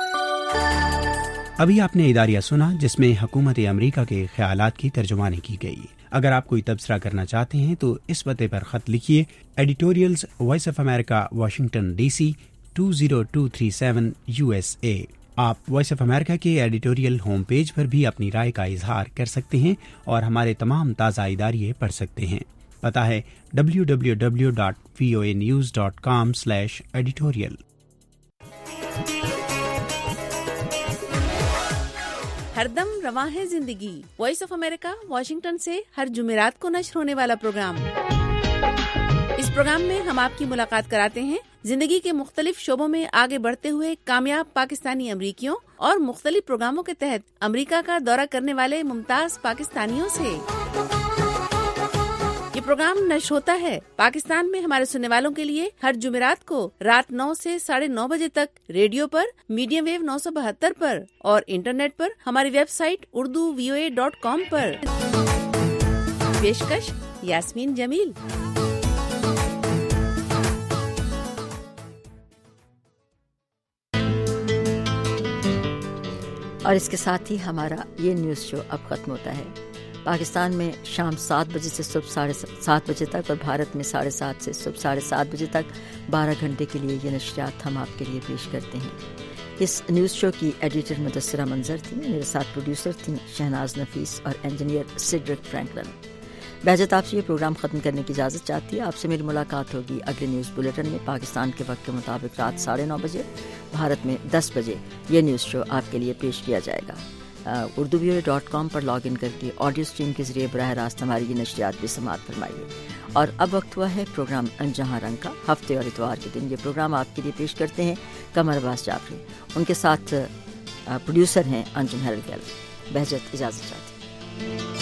ابھی آپ نے اداریہ سنا جس میں حکومت امریکہ کے خیالات کی ترجمانی کی گئی۔ اگر آپ کوئی تبصرہ کرنا چاہتے ہیں تو اس پتے پر خط لکھیے، editorials voice of America Washington D C two zero two three seven U S A. آپ وائس آف امریکہ کے ایڈیٹوریل ہوم پیج پر بھی اپنی رائے کا اظہار کر سکتے ہیں اور ہمارے تمام تازہ اداریے پڑھ سکتے ہیں۔ پتہ ہے W W W dot V O A news dot com slash editorial. ہر دم رواں ہے زندگی، وائس آف امریکہ واشنگٹن سے ہر جمعرات کو نشر ہونے والا پروگرام۔ اس پروگرام میں ہم آپ کی ملاقات کراتے ہیں زندگی کے مختلف شعبوں میں آگے بڑھتے ہوئے کامیاب پاکستانی امریکیوں اور مختلف پروگراموں کے تحت امریکہ کا دورہ کرنے والے ممتاز پاکستانیوں سے۔ یہ پروگرام نشر ہوتا ہے پاکستان میں ہمارے سننے والوں کے لیے ہر جمعرات کو رات نو سے ساڑھے نو بجے تک ریڈیو پر، میڈیم ویو نو سو بہتر پر اور انٹرنیٹ پر ہماری web site Urdu V O A dot com پر۔ پیشکش یاسمین جمیل۔ اور اس کے ساتھ ہی ہمارا یہ نیوز شو اب ختم ہوتا ہے۔ پاکستان میں شام سات بجے سے صبح ساڑھے سات بجے تک اور بھارت میں ساڑھے سات سے صبح ساڑھے سات بجے تک بارہ گھنٹے کے لیے یہ نشریات ہم آپ کے لیے پیش کرتے ہیں۔ اس نیوز شو کی ایڈیٹر مدثرہ منظر تھی، میرے ساتھ پروڈیوسر تھیں شہناز نفیس اور انجینئر سیڈرک فرینکلن۔ بہجت آپ سے یہ پروگرام ختم کرنے کی اجازت چاہتی ہے۔ آپ سے میری ملاقات ہوگی اگلے نیوز بلیٹن میں پاکستان کے وقت کے مطابق رات ساڑھے نو بجے، بھارت میں دس بجے یہ نیوز شو آپ کے لیے پیش کیا جائے گا۔ اردو ویو ڈاٹ کام پر لاگ ان کر کے آڈیو اسٹریم کے ذریعے براہ راست ہماری یہ نشریات بھی سماعت فرمائیے۔ اور اب وقت ہوا ہے پروگرام انجہاں رنگ کا۔ ہفتے اور اتوار کے دن یہ پروگرام آپ کے لیے پیش کرتے ہیں قمر عباس جعفری، ان کے ساتھ پروڈیوسر ہیں انجم ہیرل گیل۔ بہجت اجازت چاہتی ہے۔